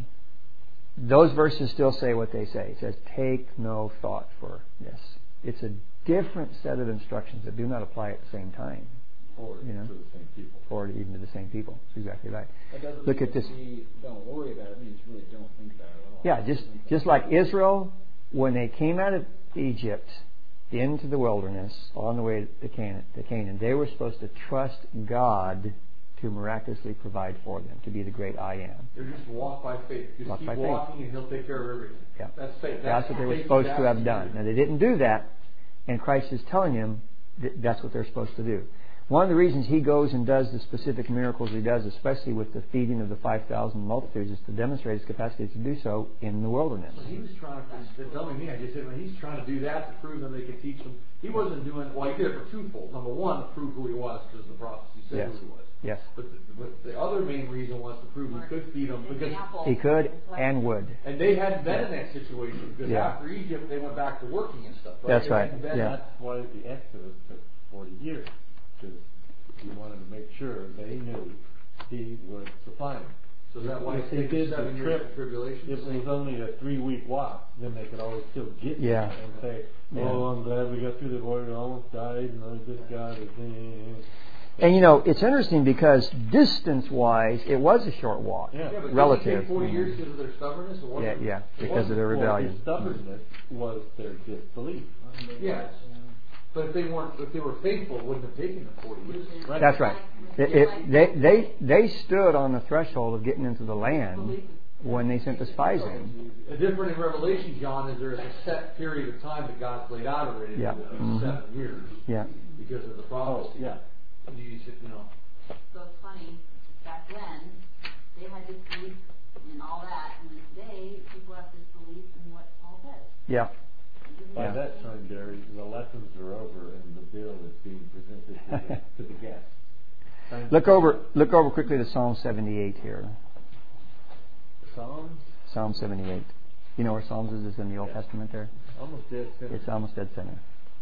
those verses still say what they say. It says, take no thought for this. It's a different set of instructions that do not apply at the same time. Or to the same people. Or even to the same people. That's exactly right. Look at this. Don't worry about it. It means really don't think about it at all. Yeah, just like Israel, when they came out of Egypt into the wilderness, on the way to Canaan, they were supposed to trust God to miraculously provide for them, to be the great I am. They're just walk by faith. Just keep walking and He'll take care of everything. Yeah. That's faith. That's what they were supposed to have done. Now, they didn't do that, and Christ is telling them that's what they're supposed to do. One of the reasons He goes and does the specific miracles He does, especially with the feeding of the 5,000 multitudes, is to demonstrate His capacity to do so in the wilderness. Well, He was trying to tell me, I just said, when He's trying to do that to prove them they could teach them. He wasn't doing, He did it for twofold. Number one, to prove who He was, because the prophecy said who He was. Yes. But the other main reason was to prove He could feed them, because He could and would. And they hadn't been in that situation, because after Egypt they went back to working and stuff. Right? That's right. That's why the Exodus took 40 years. Because He wanted to make sure they knew He would supply them. So that why if they did the trip, tribulation? If it was only a 3-week walk, then they could always still get there and say, I'm glad we got through the border, almost died, and this guy is... And it's interesting because distance-wise, it was a short walk. Yeah, but relative. It 40 years because of their stubbornness? Or because of their rebellion. Their stubbornness was their disbelief. Yes. But if they were faithful, it wouldn't have taken them 40 years. Right. That's right. They stood on the threshold of getting into the land when they sent the spies in. The difference in Revelation, John, is there is a set period of time that God's laid out already. 7 years. Yeah. Because of the prophecy. So it's funny, back then, they had disbelief in all that, and then today, people have disbelief in what Paul says. Yeah. By that time, Gary, the lessons are over and the bill is being presented to the guests. Look over quickly to Psalm 78 here. Psalms? Psalm 78. You know where Psalms is? It's in the Old Testament there? Almost dead center. It's almost dead center.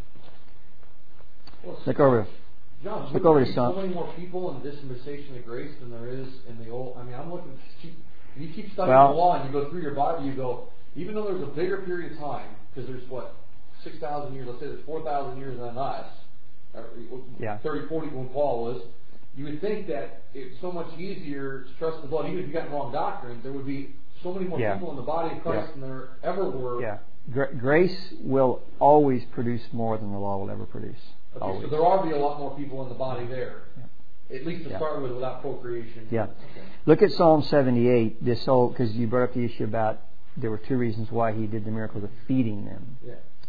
Look over to Psalm. So many more people in the dispensation of grace than there is in the old. I'm looking. You keep studying the law and you go through your Bible. You go, even though there's a bigger period of time, because there's 6,000 years. Let's say there's 4,000 years on us. 30, 40 when Paul was. You would think that it's so much easier to trust the blood, even if you got the wrong doctrine. There would be so many more people in the body of Christ than there ever were. Yeah. Grace will always produce more than the law will ever produce. Okay, so there ought to be a lot more people in the body there. Yeah. At least to start with, without procreation. Yeah. Okay. Look at Psalm 78. Because you brought up the issue about there were 2 reasons why He did the miracles of feeding them.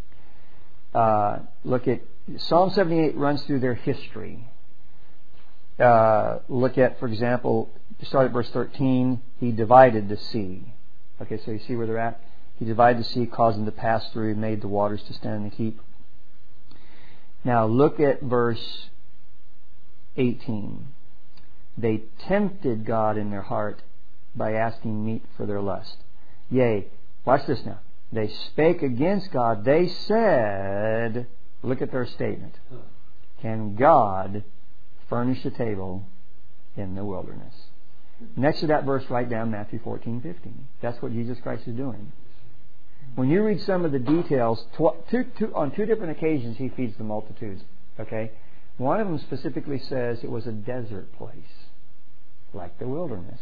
Yeah. Look at Psalm 78 runs through their history. Look at, for example, start at verse 13. He divided the sea. Okay, so you see where they're at? He divided the sea, caused them to pass through, made the waters to stand and keep. Now look at verse 18. They tempted God in their heart by asking meat for their lust. Yea, watch this now. They spake against God. They said, look at their statement. Can God furnish a table in the wilderness? Next to that verse, write down Matthew 14:15. That's what Jesus Christ is doing. When you read some of the details, on two different occasions He feeds the multitudes. Okay, one of them specifically says it was a desert place, like the wilderness.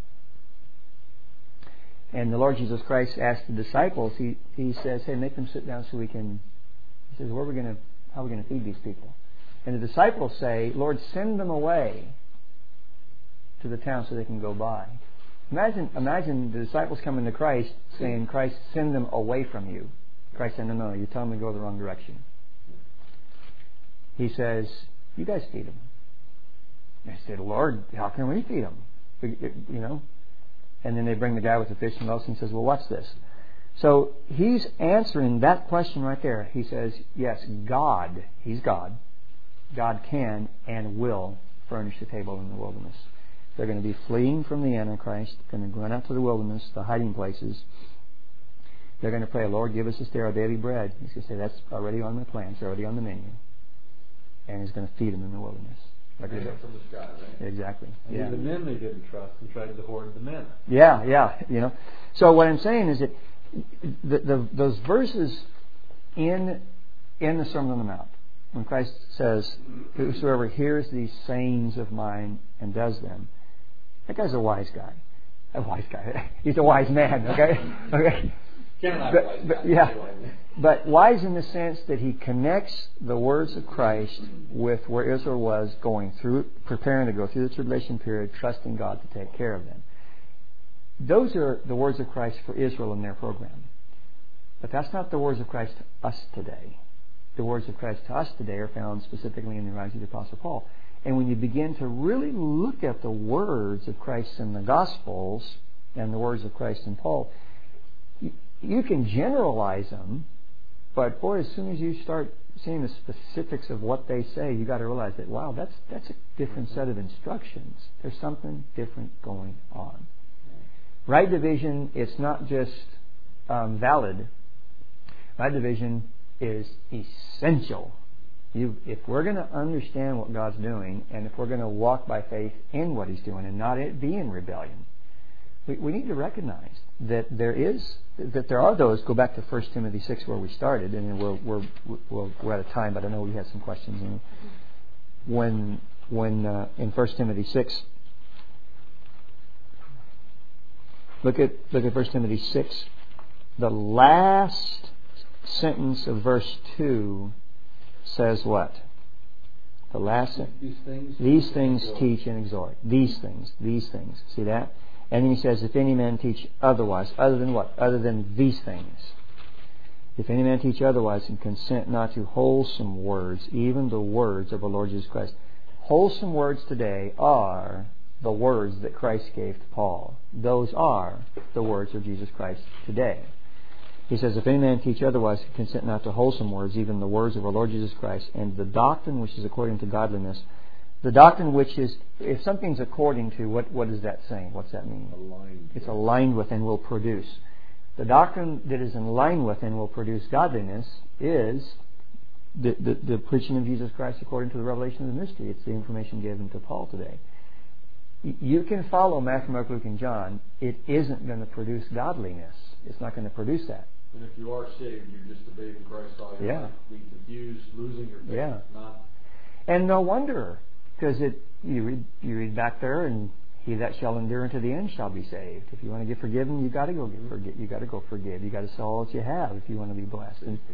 And the Lord Jesus Christ asked the disciples. He says, "Hey, make them sit down so we can." He says, how are we going to feed these people? And the disciples say, "Lord, send them away to the town so they can go by." Imagine the disciples coming to Christ saying, "Christ, send them away from you." Christ said, "No, you're telling them to go the wrong direction." He says, "You guys feed them." They said, "Lord, how can we feed them?" You know. And then they bring the guy with the fish and loaves and he says, "Well, watch this." So He's answering that question right there. He says, yes, God, He's God. God can and will furnish a table in the wilderness. They're going to be fleeing from the Antichrist, going to run out to the wilderness, the hiding places. They're going to pray, "Lord, give us this day our daily bread." He's going to say, "That's already on the plan. It's already on the menu." And He's going to feed them in the wilderness. Like from the sky, right? Exactly. And yeah. even then they didn't trust and tried to hoard the manna. Yeah. You know. So what I'm saying is that those verses in the Sermon on the Mount, when Christ says, "Whosoever hears these sayings of mine and does them," that guy's a wise guy. A wise guy. He's a wise man. Okay. But wise in the sense that he connects the words of Christ with where Israel was going through, preparing to go through the tribulation period, trusting God to take care of them. Those are the words of Christ for Israel in their program. But that's not the words of Christ to us today. The words of Christ to us today are found specifically in the writings of the Apostle Paul. And when you begin to really look at the words of Christ in the Gospels and the words of Christ in Paul, you can generalize them, but boy, as soon as you start seeing the specifics of what they say, you got to realize that, wow, that's a different set of instructions. There's something different going on. Right division, it's not just valid. Right division is essential. If we're going to understand what God's doing, and if we're going to walk by faith in what He's doing and not be in rebellion, we need to recognize that there are those. Go back to 1 Timothy 6 where we started, and we're out of time, but I know we had some questions. When in 1 Timothy 6, look at 1 Timothy 6, the last sentence of verse 2 says what? The last sentence. These things teach and exhort. These things. See that? And then he says, if any man teach otherwise, other than what? Other than these things. If any man teach otherwise and consent not to wholesome words, even the words of our Lord Jesus Christ. Wholesome words today are the words that Christ gave to Paul. Those are the words of Jesus Christ today. He says, if any man teach otherwise and consent not to wholesome words, even the words of our Lord Jesus Christ, and the doctrine which is according to godliness. The doctrine which is, if something's according to, what is that saying? What's that mean? Aligned. It's aligned with and will produce. The doctrine that is in line with and will produce godliness is the preaching of Jesus Christ according to the revelation of the mystery. It's the information given to Paul today. You can follow Matthew, Mark, Luke, and John. It isn't going to produce godliness. It's not going to produce that. And if you are saved, you're just a babe in Christ all your life, being confused, losing your faith. And no wonder. Because you read back there, and he that shall endure unto the end shall be saved. If you want to get forgiven, you got to go forgive. You got to go forgive. You got to sell all that you have if you want to be blessed. And,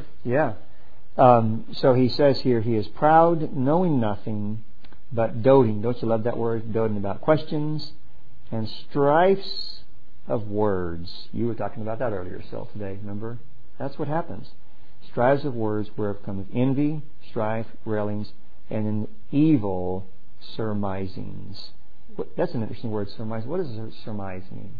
so he says here, he is proud, knowing nothing, but doting. Don't you love that word? Doting about questions and strifes of words. You were talking about that earlier yourself today. Remember? That's what happens. Strifes of words, whereof cometh envy, strife, railings, and an evil surmisings. That's an interesting word, surmise. What does surmise mean?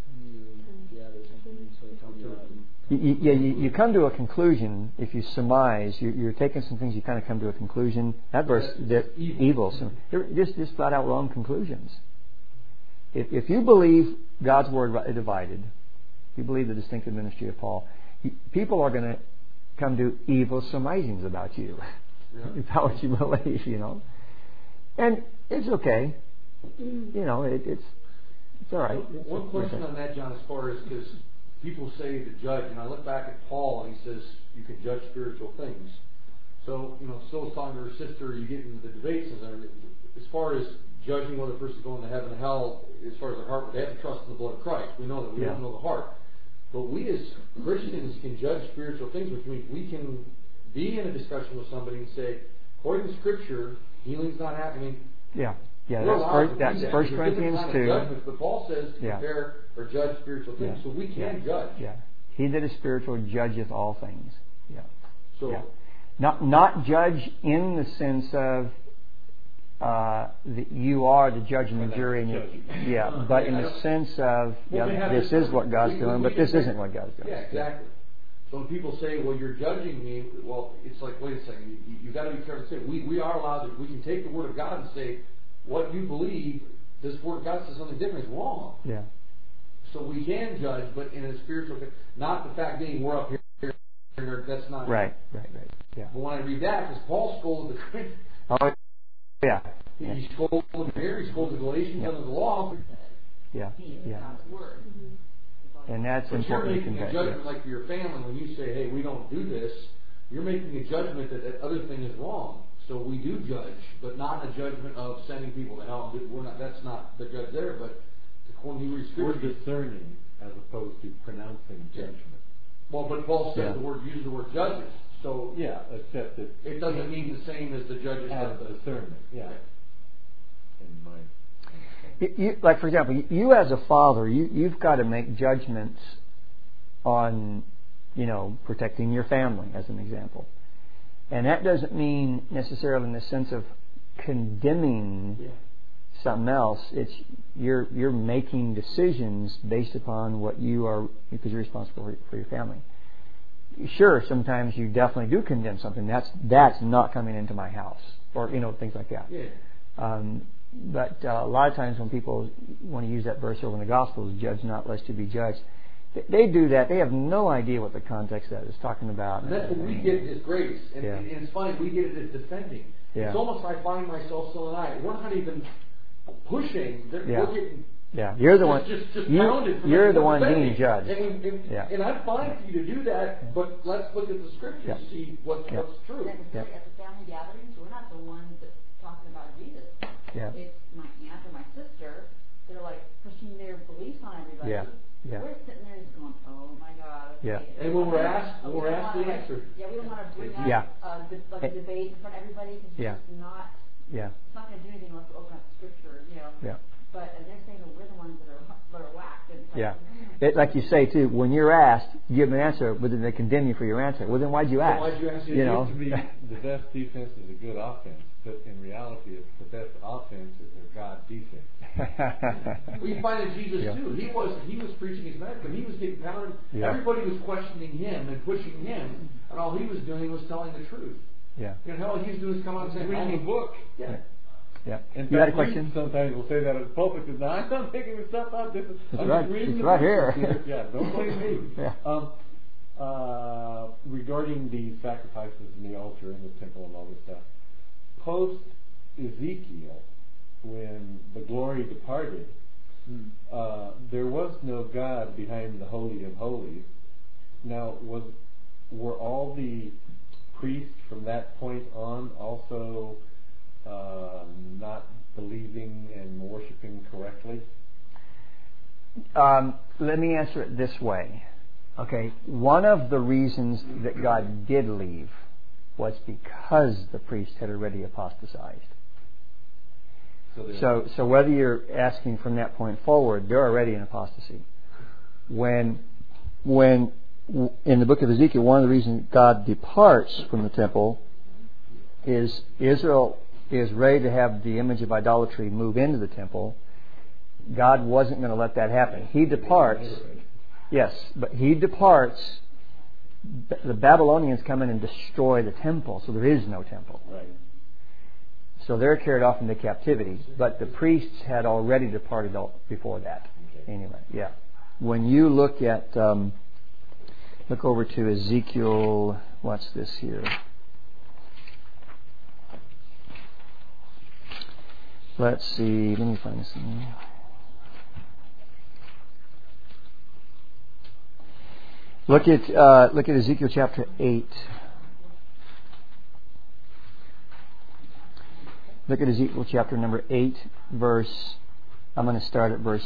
You come to a conclusion. If you surmise, you're taking some things, you kind of come to a conclusion. That verse, that evil. So just flat out wrong conclusions. If you believe God's Word divided, if you believe the distinctive ministry of Paul, people are going to come to evil surmisings about you. Yeah. About what you believe, And it's okay. It's all right. One question on that, John, as far as, because people say to judge, and I look back at Paul and he says you can judge spiritual things. So, Phil was talking to her sister, you get into the debates, and as far as judging whether a person is going to heaven or hell, as far as their heart, they have to trust in the blood of Christ. We know that. We don't know the heart. But we as Christians can judge spiritual things, which means we can be in a discussion with somebody and say, according to Scripture, healing's not happening. Yeah, that's 1 Corinthians 2. But Paul says to compare or judge spiritual things, so we can judge. Yeah, he that is spiritual judgeth all things. Yeah. So, not judge in the sense of that you are the judge and the jury, and but in the sense of this is what God's doing, but this isn't what God's doing. Yeah, exactly. So when people say, "Well, you're judging me," well, it's like, wait a second, you got to be careful. We are allowed to. We can take the Word of God and say, what you believe, this Word of God says something different is wrong. Yeah. So we can judge, but in a spiritual, not the fact being we're up here, that's not right. Yeah. But when I read that, because Paul scolded the Corinthians. Oh, yeah. He scolded them here. He scolded the Galatians under the law. Yeah. And that's but important to convey. You're making a judgment, like for your family, when you say, "Hey, we don't do this," you're making a judgment that that other thing is wrong. So we do judge, but not a judgment of sending people to hell. We're not. That's not the judge there, but according to Scripture, we're discerning as opposed to pronouncing judgment. Well, but Paul says uses the word judges. So except that it doesn't mean the same as the judges have the discernment. Yeah. Like for example, you as a father, you've got to make judgments on, protecting your family, as an example. And that doesn't mean necessarily in the sense of condemning something else. It's you're making decisions based upon what you are, because you're responsible for your family. Sure, sometimes you definitely do condemn something. That's not coming into my house, or things like that. Yeah. But a lot of times when people want to use that verse over in the Gospels, "Judge not, lest you be judged," they do that. They have no idea what the context of that is talking about. And that's what we get as grace. And it's funny, we get it as defending. Yeah. It's almost like I find myself so we're not even pushing. We're getting... Yeah, you're the one. You're the one being judged. And I'm fine for you to do that, but let's look at the Scripture and see what's true. At the family gatherings, we're not the ones that's talking about Jesus. Yeah. It's my aunt or my sister. They're like pushing their beliefs on everybody. Yeah. We're sitting there just going, "Oh my God." Okay. Yeah. And when we're asked, we answer. We don't want to bring up a debate in front of everybody because it's not. Yeah. It's not going to do anything unless we open up the Scripture, Yeah. But they're saying that we're the ones that are whacked. And like you say too, when you're asked, you give an answer, but then they condemn you for your answer. Well, then why'd you ask? Why'd you ask? It used to be the best defense is a good offense, but in reality, it's the best offense is a God defense. We find that Jesus too. He was preaching his message, but he was getting pounded. Yeah. Everybody was questioning him and pushing him, and all he was doing was telling the truth. Yeah. All he was doing is come out and say, "Reading the book." Yeah. Yeah. In you fact, had a question? Sometimes we'll say that at the pulpit because I'm not making this stuff up. I'm just reading the book. Here. Yeah, don't blame me. Yeah. Regarding the sacrifices in the altar and the temple and all this stuff, post Ezekiel, when the glory departed, there was no God behind the Holy of Holies. Now, were all the priests from that point on also not believing and worshiping correctly? Let me answer it this way. Okay, one of the reasons that God did leave was because the priest had already apostatized. So whether you're asking from that point forward, they're already in apostasy. When in the book of Ezekiel, one of the reasons God departs from the temple is Israel is ready to have the image of idolatry move into the temple, God wasn't going to let that happen. He departs. Yes, but He departs. The Babylonians come in and destroy the temple, so there is no temple. Right. So they're carried off into captivity. But the priests had already departed before that. Okay. Anyway, yeah. When you look at, look over to Ezekiel, what's this here? Let's see, let me find this one. Look at Ezekiel chapter 8. Look at Ezekiel chapter number 8, verse. I'm going to start at verse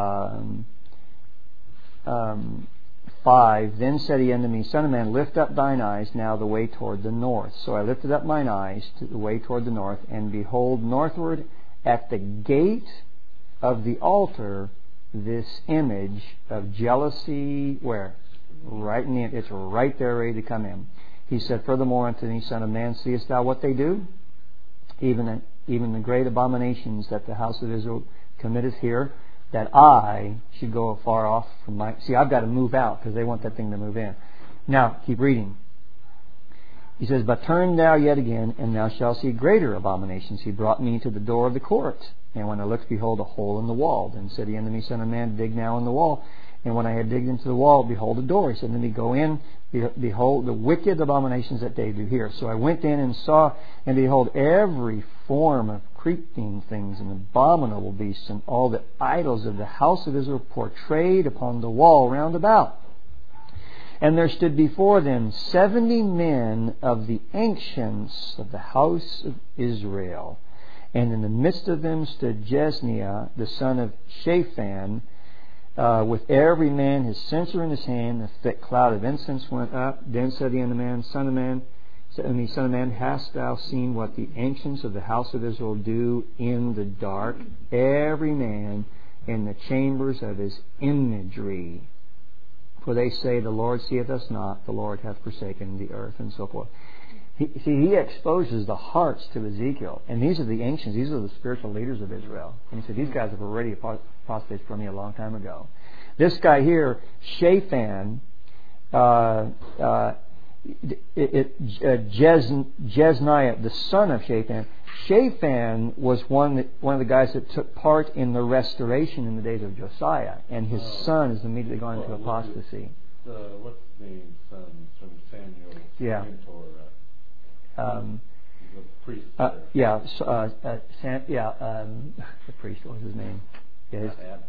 5. Then said he unto me, Son of man, lift up thine eyes now the way toward the north. So I lifted up mine eyes to the way toward the north, and behold, northward at the gate of the altar, this image of jealousy. Where? Right in the, it's right there ready to come in. He said, furthermore unto me, Son of man, seest thou what they do? Even the great abominations that the house of Israel committeth here, that I should go afar off from my... See, I've got to move out because they want that thing to move in. Now, keep reading. He says, But turn thou yet again, and thou shalt see greater abominations. He brought me to the door of the court. And when I looked, behold, a hole in the wall. Then said he unto me, Son of man, dig now in the wall. And when I had digged into the wall, behold, a door. He said unto me, Go in, behold, the wicked abominations that they do here. So I went in and saw, and behold, every form of creeping things and abominable beasts, and all the idols of the house of Israel portrayed upon the wall round about. And there stood before them 70 men of the ancients of the house of Israel. And in the midst of them stood Jesniah, the son of Shaphan, with every man his censer in his hand. A thick cloud of incense went up. Then said he unto man, Son of man, hast thou seen what the ancients of the house of Israel do in the dark? Every man in the chambers of his imagery. For they say, The Lord seeth us not, the Lord hath forsaken the earth, and so forth. He exposes the hearts to Ezekiel. And these are the ancients, these are the spiritual leaders of Israel. And he said, these guys have already apostated from me a long time ago. This guy here, Shaphan, Jesniah, the son of Shaphan. Shaphan was one of the guys that took part in the restoration in the days of Josiah, and his son is immediately gone into apostasy. What's the name? Son from Samuel? Yeah. Mentor, he's a priest. The priest. What was his name? Yeah,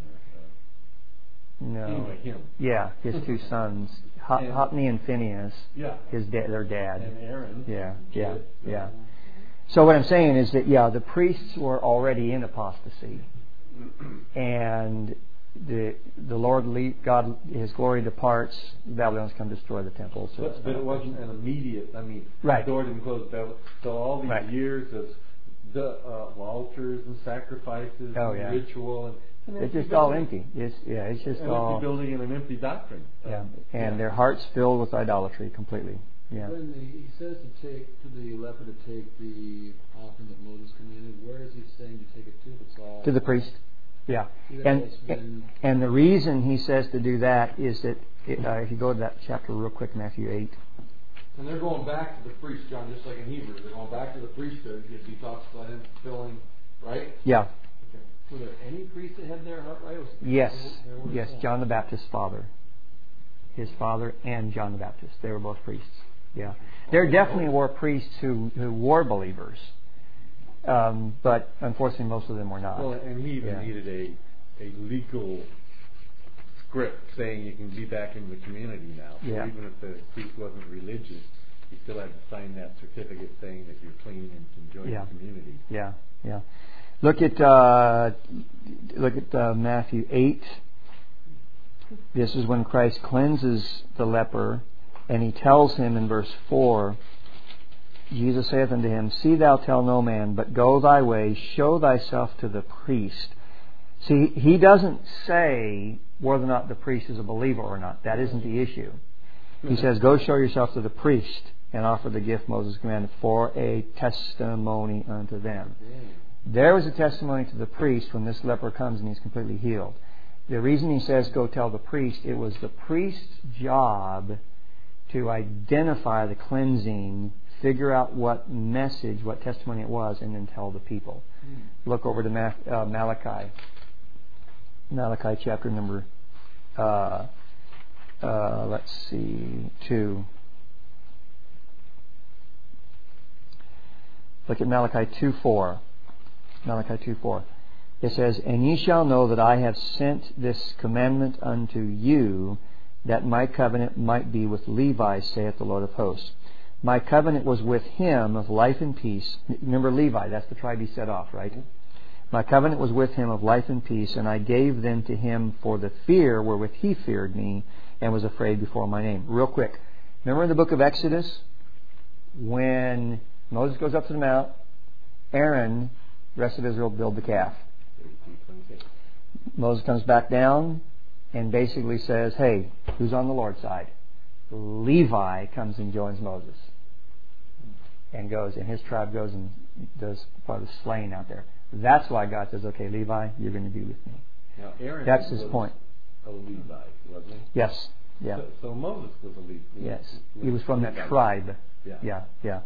no. Anyway, him. Yeah, his two sons, Hophni and Phinehas. Yeah. Their dad. And Aaron. Yeah. So what I'm saying is that the priests were already in apostasy, and the Lord, God, His glory departs. The Babylonians come destroy the temple. So but it wasn't an immediate. Right. The door didn't close. So all these years of the altars and sacrifices, and ritual, and it's just all empty. It's just all empty building and an empty doctrine. And their hearts filled with idolatry completely. Yeah. When he says to the leper to take the offering that Moses commanded, where is he saying to take it to? It's all to the priest. Yeah. And the reason he says to do that is that if you go to that chapter real quick, Matthew 8. And they're going back to the priest, John, just like in Hebrews. They're going back to the priesthood because he talks about him fulfilling, right? Yeah. Okay. Were there any priests that had their heart right? Yes. John the Baptist's father. His father and John the Baptist. They were both priests. Yeah. There definitely were priests who were believers. But unfortunately most of them were not. Well, and he even needed a legal script saying you can be back in the community now. So even if the priest wasn't religious, he still had to sign that certificate saying that you're clean and can join the community. Yeah. Look at Matthew 8. This is when Christ cleanses the leper, and he tells him in verse 4, Jesus saith unto him, See thou tell no man, but go thy way, show thyself to the priest. See, he doesn't say whether or not the priest is a believer or not. That isn't the issue. He says, go show yourself to the priest and offer the gift Moses commanded for a testimony unto them. There was a testimony to the priest when this leper comes and he's completely healed. The reason he says go tell the priest, it was the priest's job to identify the cleansing, figure out what message, what testimony it was, and then tell the people. Look over to Malachi. Malachi chapter number, 2. Look at Malachi 2:4. Malachi 2:4. It says, and ye shall know that I have sent this commandment unto you, that my covenant might be with Levi, saith the Lord of hosts. My covenant was with him of life and peace. Remember Levi, that's the tribe he set off, right? My covenant was with him of life and peace, and I gave them to him for the fear wherewith he feared me, and was afraid before my name. Real quick. Remember in the book of Exodus, when Moses goes up to the mount, Aaron, the rest of Israel build the calf. Moses comes back down and basically says, hey, who's on the Lord's side? Levi comes and joins Moses. And goes, and his tribe goes and does part of the slaying out there. That's why God says, okay, Levi, you're going to be with me. Now, Aaron That's his point. A Levite, wasn't he? Yes. Yeah. So Moses was a Levite. Yes. He was from that tribe. Yeah. Yeah.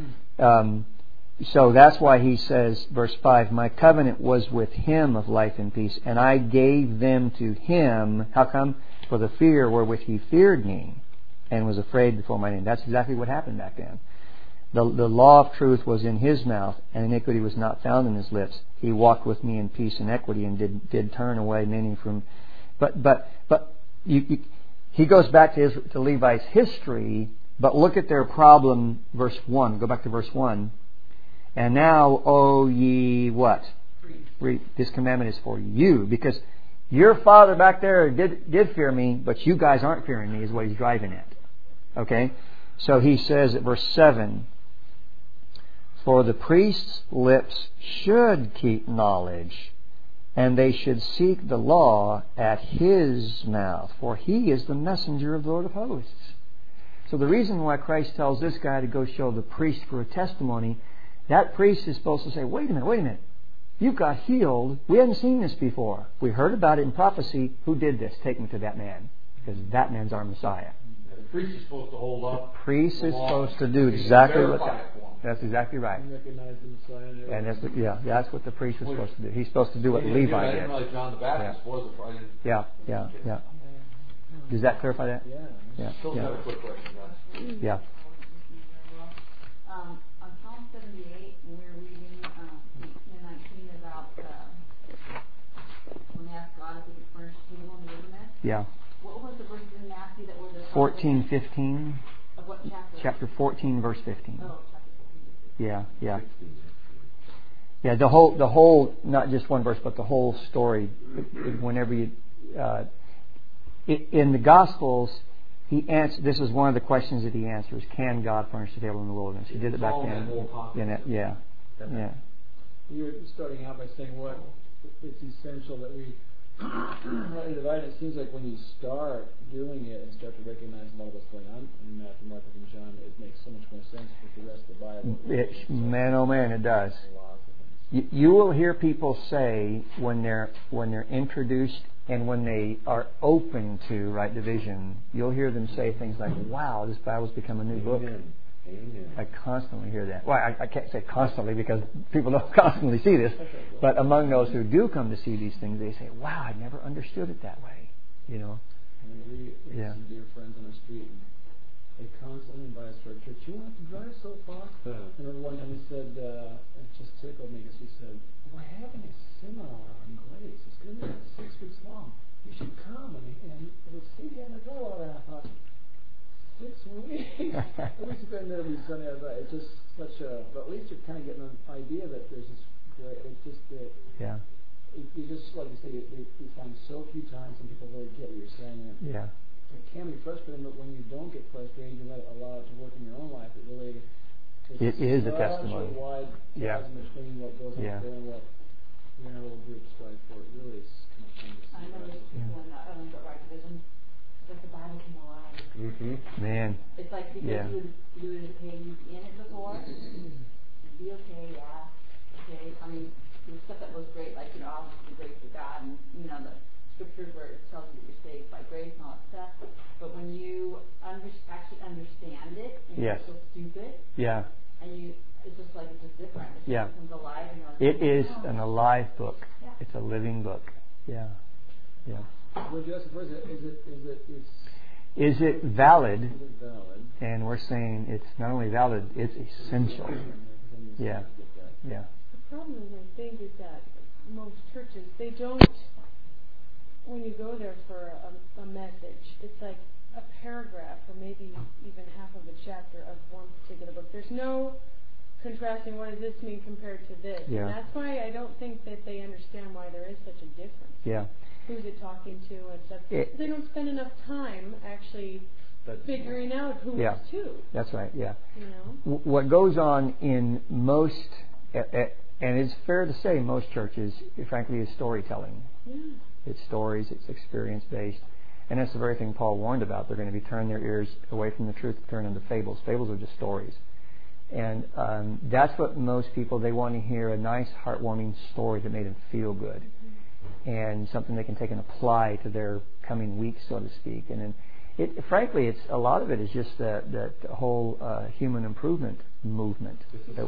So that's why he says, verse 5, my covenant was with him of life and peace, and I gave them to him. How come? For the fear wherewith he feared me, and was afraid before my name. That's exactly what happened back then. The law of truth was in his mouth, and iniquity was not found in his lips. He walked with me in peace and equity, and did turn away many from. But he goes back to Levi's history. But look at their problem, verse 1. Go back to verse 1. And now, O ye what? This commandment is for you, because your father back there did fear me, but you guys aren't fearing me, is what he's driving at. Okay? So he says at verse 7, for the priest's lips should keep knowledge, and they should seek the law at his mouth, for he is the messenger of the Lord of hosts. So the reason why Christ tells this guy to go show the priest for a testimony, that priest is supposed to say, wait a minute. You got healed. We hadn't seen this before. We heard about it in prophecy. Who did this? Take me to that man, because that man's our Messiah. The priest is supposed to hold up. The priest is supposed to do exactly what. That's exactly right. Recognize the Messiah. And that's what the priest was supposed to do. He's supposed to do what Levi did. Like John the Baptist was. Yeah. Does that clarify that? Yeah. Still have a quick question, guys. Yeah. On Psalm 78, when we were reading 18 and 19 about when they asked God if he could furnish a table in the wilderness. Yeah. What was the verse in Matthew that were the 14:15. Of what chapter? Chapter 14, verse 15. Oh, chapter 14. Yeah. Yeah. The whole, not just one verse, but the whole story. Whenever you, in the Gospels, this is one of the questions that he answers. Can God furnish a table in the wilderness? He did it back then. Yeah. You were starting out by saying what it's essential that we rightly divide. It seems like when you start doing it and start to recognize a lot of what's going on in Matthew, Mark, and John, it makes so much more sense with the rest of the Bible. Man, oh man, it does. You will hear people say when they're introduced and when they are open to right division, you'll hear them say things like, wow, this Bible's become a new book. Amen. I constantly hear that. Well, I can't say constantly because people don't constantly see this. But among those who do come to see these things, they say, wow, I never understood it that way. You know? We some dear friends on the street, and they constantly invite us to our church. You won't have to drive so far. I remember one time he said, it just tickled me because he said, we're having a seminar on grace. It's going to be 6 weeks long. You should come. And it was CDN to go all that. I thought, 6 weeks? We spend every Sunday. It's just such a, but at least you're kind of getting an idea that there's this great, it's just that, you just, like you say, you find so few times when people really get what you're saying. And it can be frustrating, but when you don't get frustrated, you allow it to work in your own life. It really, it is a testimony. Such a wide chasm between what goes on there and what your whole group strive for. It really is kind of fun to see. I know there's people in the right division, but the Bible can lie. Mm-hmm. Man. It's like because Yeah. you would okay, you've been in it before, you'd be okay, okay. I mean, there's stuff that was great, like, obviously the grace of God, and, the scriptures where it tells you that you're saved by grace and all that stuff. But when you actually understand it, and Yes. it's so stupid, Yeah. and it's just like, it's just different. It Yeah. just becomes alive, and you're like, It is an alive book. Yeah. It's a living book. Yeah. Yeah. Well, Joseph, is Is it valid? it valid? And we're saying it's not only valid, it's essential. Yeah. Yeah. The problem is, I think, is that most churches, they don't, when you go there for a message, it's like a paragraph or maybe even half of a chapter of one particular book. There's no contrasting what does this mean compared to this. Yeah. And that's why I don't think that they understand why there is such a difference. Yeah. Who's it talking to and stuff. They don't spend enough time actually figuring out who Yeah. it's to. That's right. Yeah. You know? What goes on in most, and it's fair to say most churches, frankly, is storytelling. Yeah. It's stories, it's experience-based. And that's the very thing Paul warned about. They're going to be turning their ears away from the truth and turn into fables. Fables are just stories. And that's what most people, they want to hear a nice, heartwarming story that made them feel good. And something they can take and apply to their coming week, so to speak. And then, frankly, a lot of it is just that whole human improvement movement.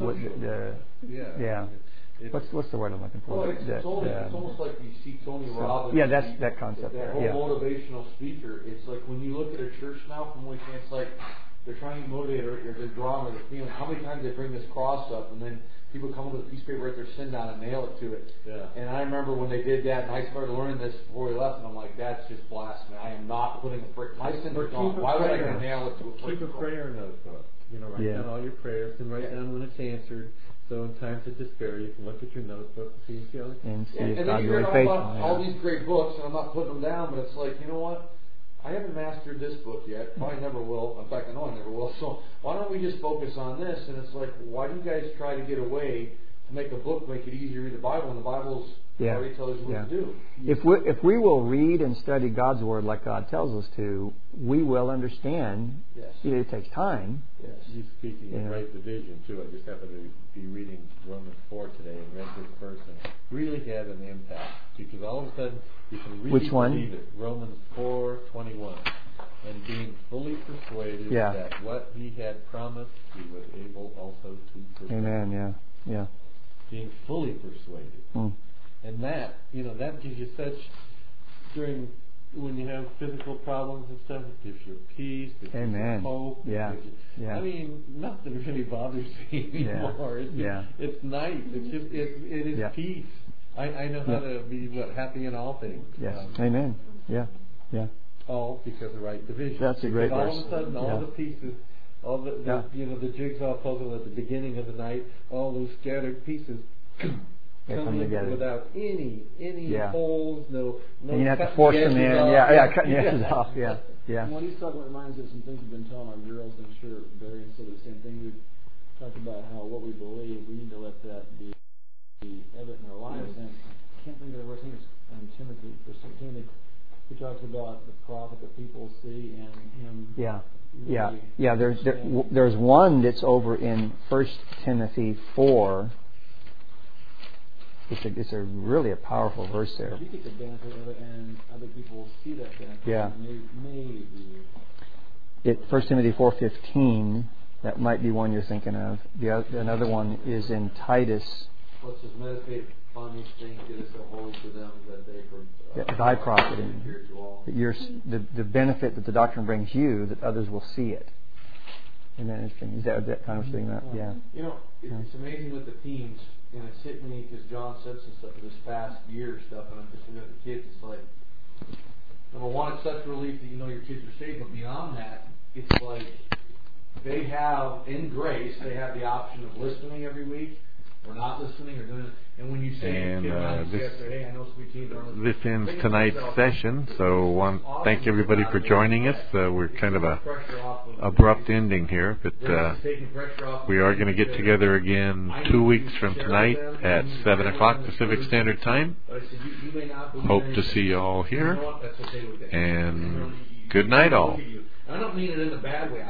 Yeah. What's the word I'm looking for? Well, it's almost like you see Tony Robbins. Yeah, that's that concept. That whole motivational speaker. It's like when you look at a church now from one weekend, it's like they're trying to motivate or they're drawing or they're feeling. How many times they bring this cross up and then people come up with a piece of paper, write their sin down and nail it to it. Yeah. And I remember when they did that, and I started learning this before we left, and I'm like, that's just blasphemy. I am not putting a brick. My sins are gone. Why would I nail it to a brick? Keep a prayer notebook. Write down all your prayers and write down when it's answered. So in times of despair, you can look at your notebook and see if and then God you really read faithful. all these great books, and I'm not putting them down, but it's like, you know what? I haven't mastered this book yet. Probably never will. In fact, I know I never will. So why don't we just focus on this? And it's like, why do you guys try to get away to make a book make it easier to read the Bible, and the Bible's already tells you what to do? If we will read and study God's Word like God tells us to, we will understand. Yes. It takes time. Yes. You speaking of right division too. I just happened to be reading Romans 4 today and read this verse and really had an impact because all of a sudden you can really believe it. Romans 4:21, and being fully persuaded that what he had promised he was able also to perform. Amen. Yeah. Being fully persuaded, and that gives you such when you have physical problems and stuff, it gives you peace, it gives you hope. I mean, nothing really bothers me anymore. It's nice. It is peace. I know how to be happy in all things. Yes. Amen. Yeah. All because of right division. That's a great verse. All of a sudden, all the pieces, all the jigsaw puzzle at the beginning of the night, all those scattered pieces come together without any holes, no. And you have to force them in. Cutting the edges off. Yeah. What he's talking about reminds us of some things we've been telling our girls. I'm sure Barry and said the same thing. We've talked about how what we believe, we need to let that be evident in our lives. And I can't think of the verse. I think it's Timothy. He talks about the prophet that people see and him. There's one that's over in 1 Timothy 4. It's really a powerful verse there. You get the benefit of it, and other people see that benefit. Yeah. Maybe. 1 Timothy 4:15. That might be one you're thinking of. Another one is in Titus. Let's just meditate upon these things, get us so holy to them that they thy profiting. The benefit that the doctrine brings you, that others will see it. Isn't that interesting? Is that kind of thing? Yeah. It's amazing with the teens, and it's hit me because John said some stuff this past year stuff, and I'm just looking at the kids. It's like, number one, it's such relief that you know your kids are saved, but beyond that, it's like they have, in grace, they have the option of listening every week, or not listening, or doing it. And when you say, hey, I know sweet teens aren't listening. This ends tonight's session, so thank everybody for joining us. We're kind of a abrupt ending here, but we are going to get together again 2 weeks from tonight at 7 o'clock Pacific Standard Time. Hope to see you all here, and good night all. I don't mean it in a bad way.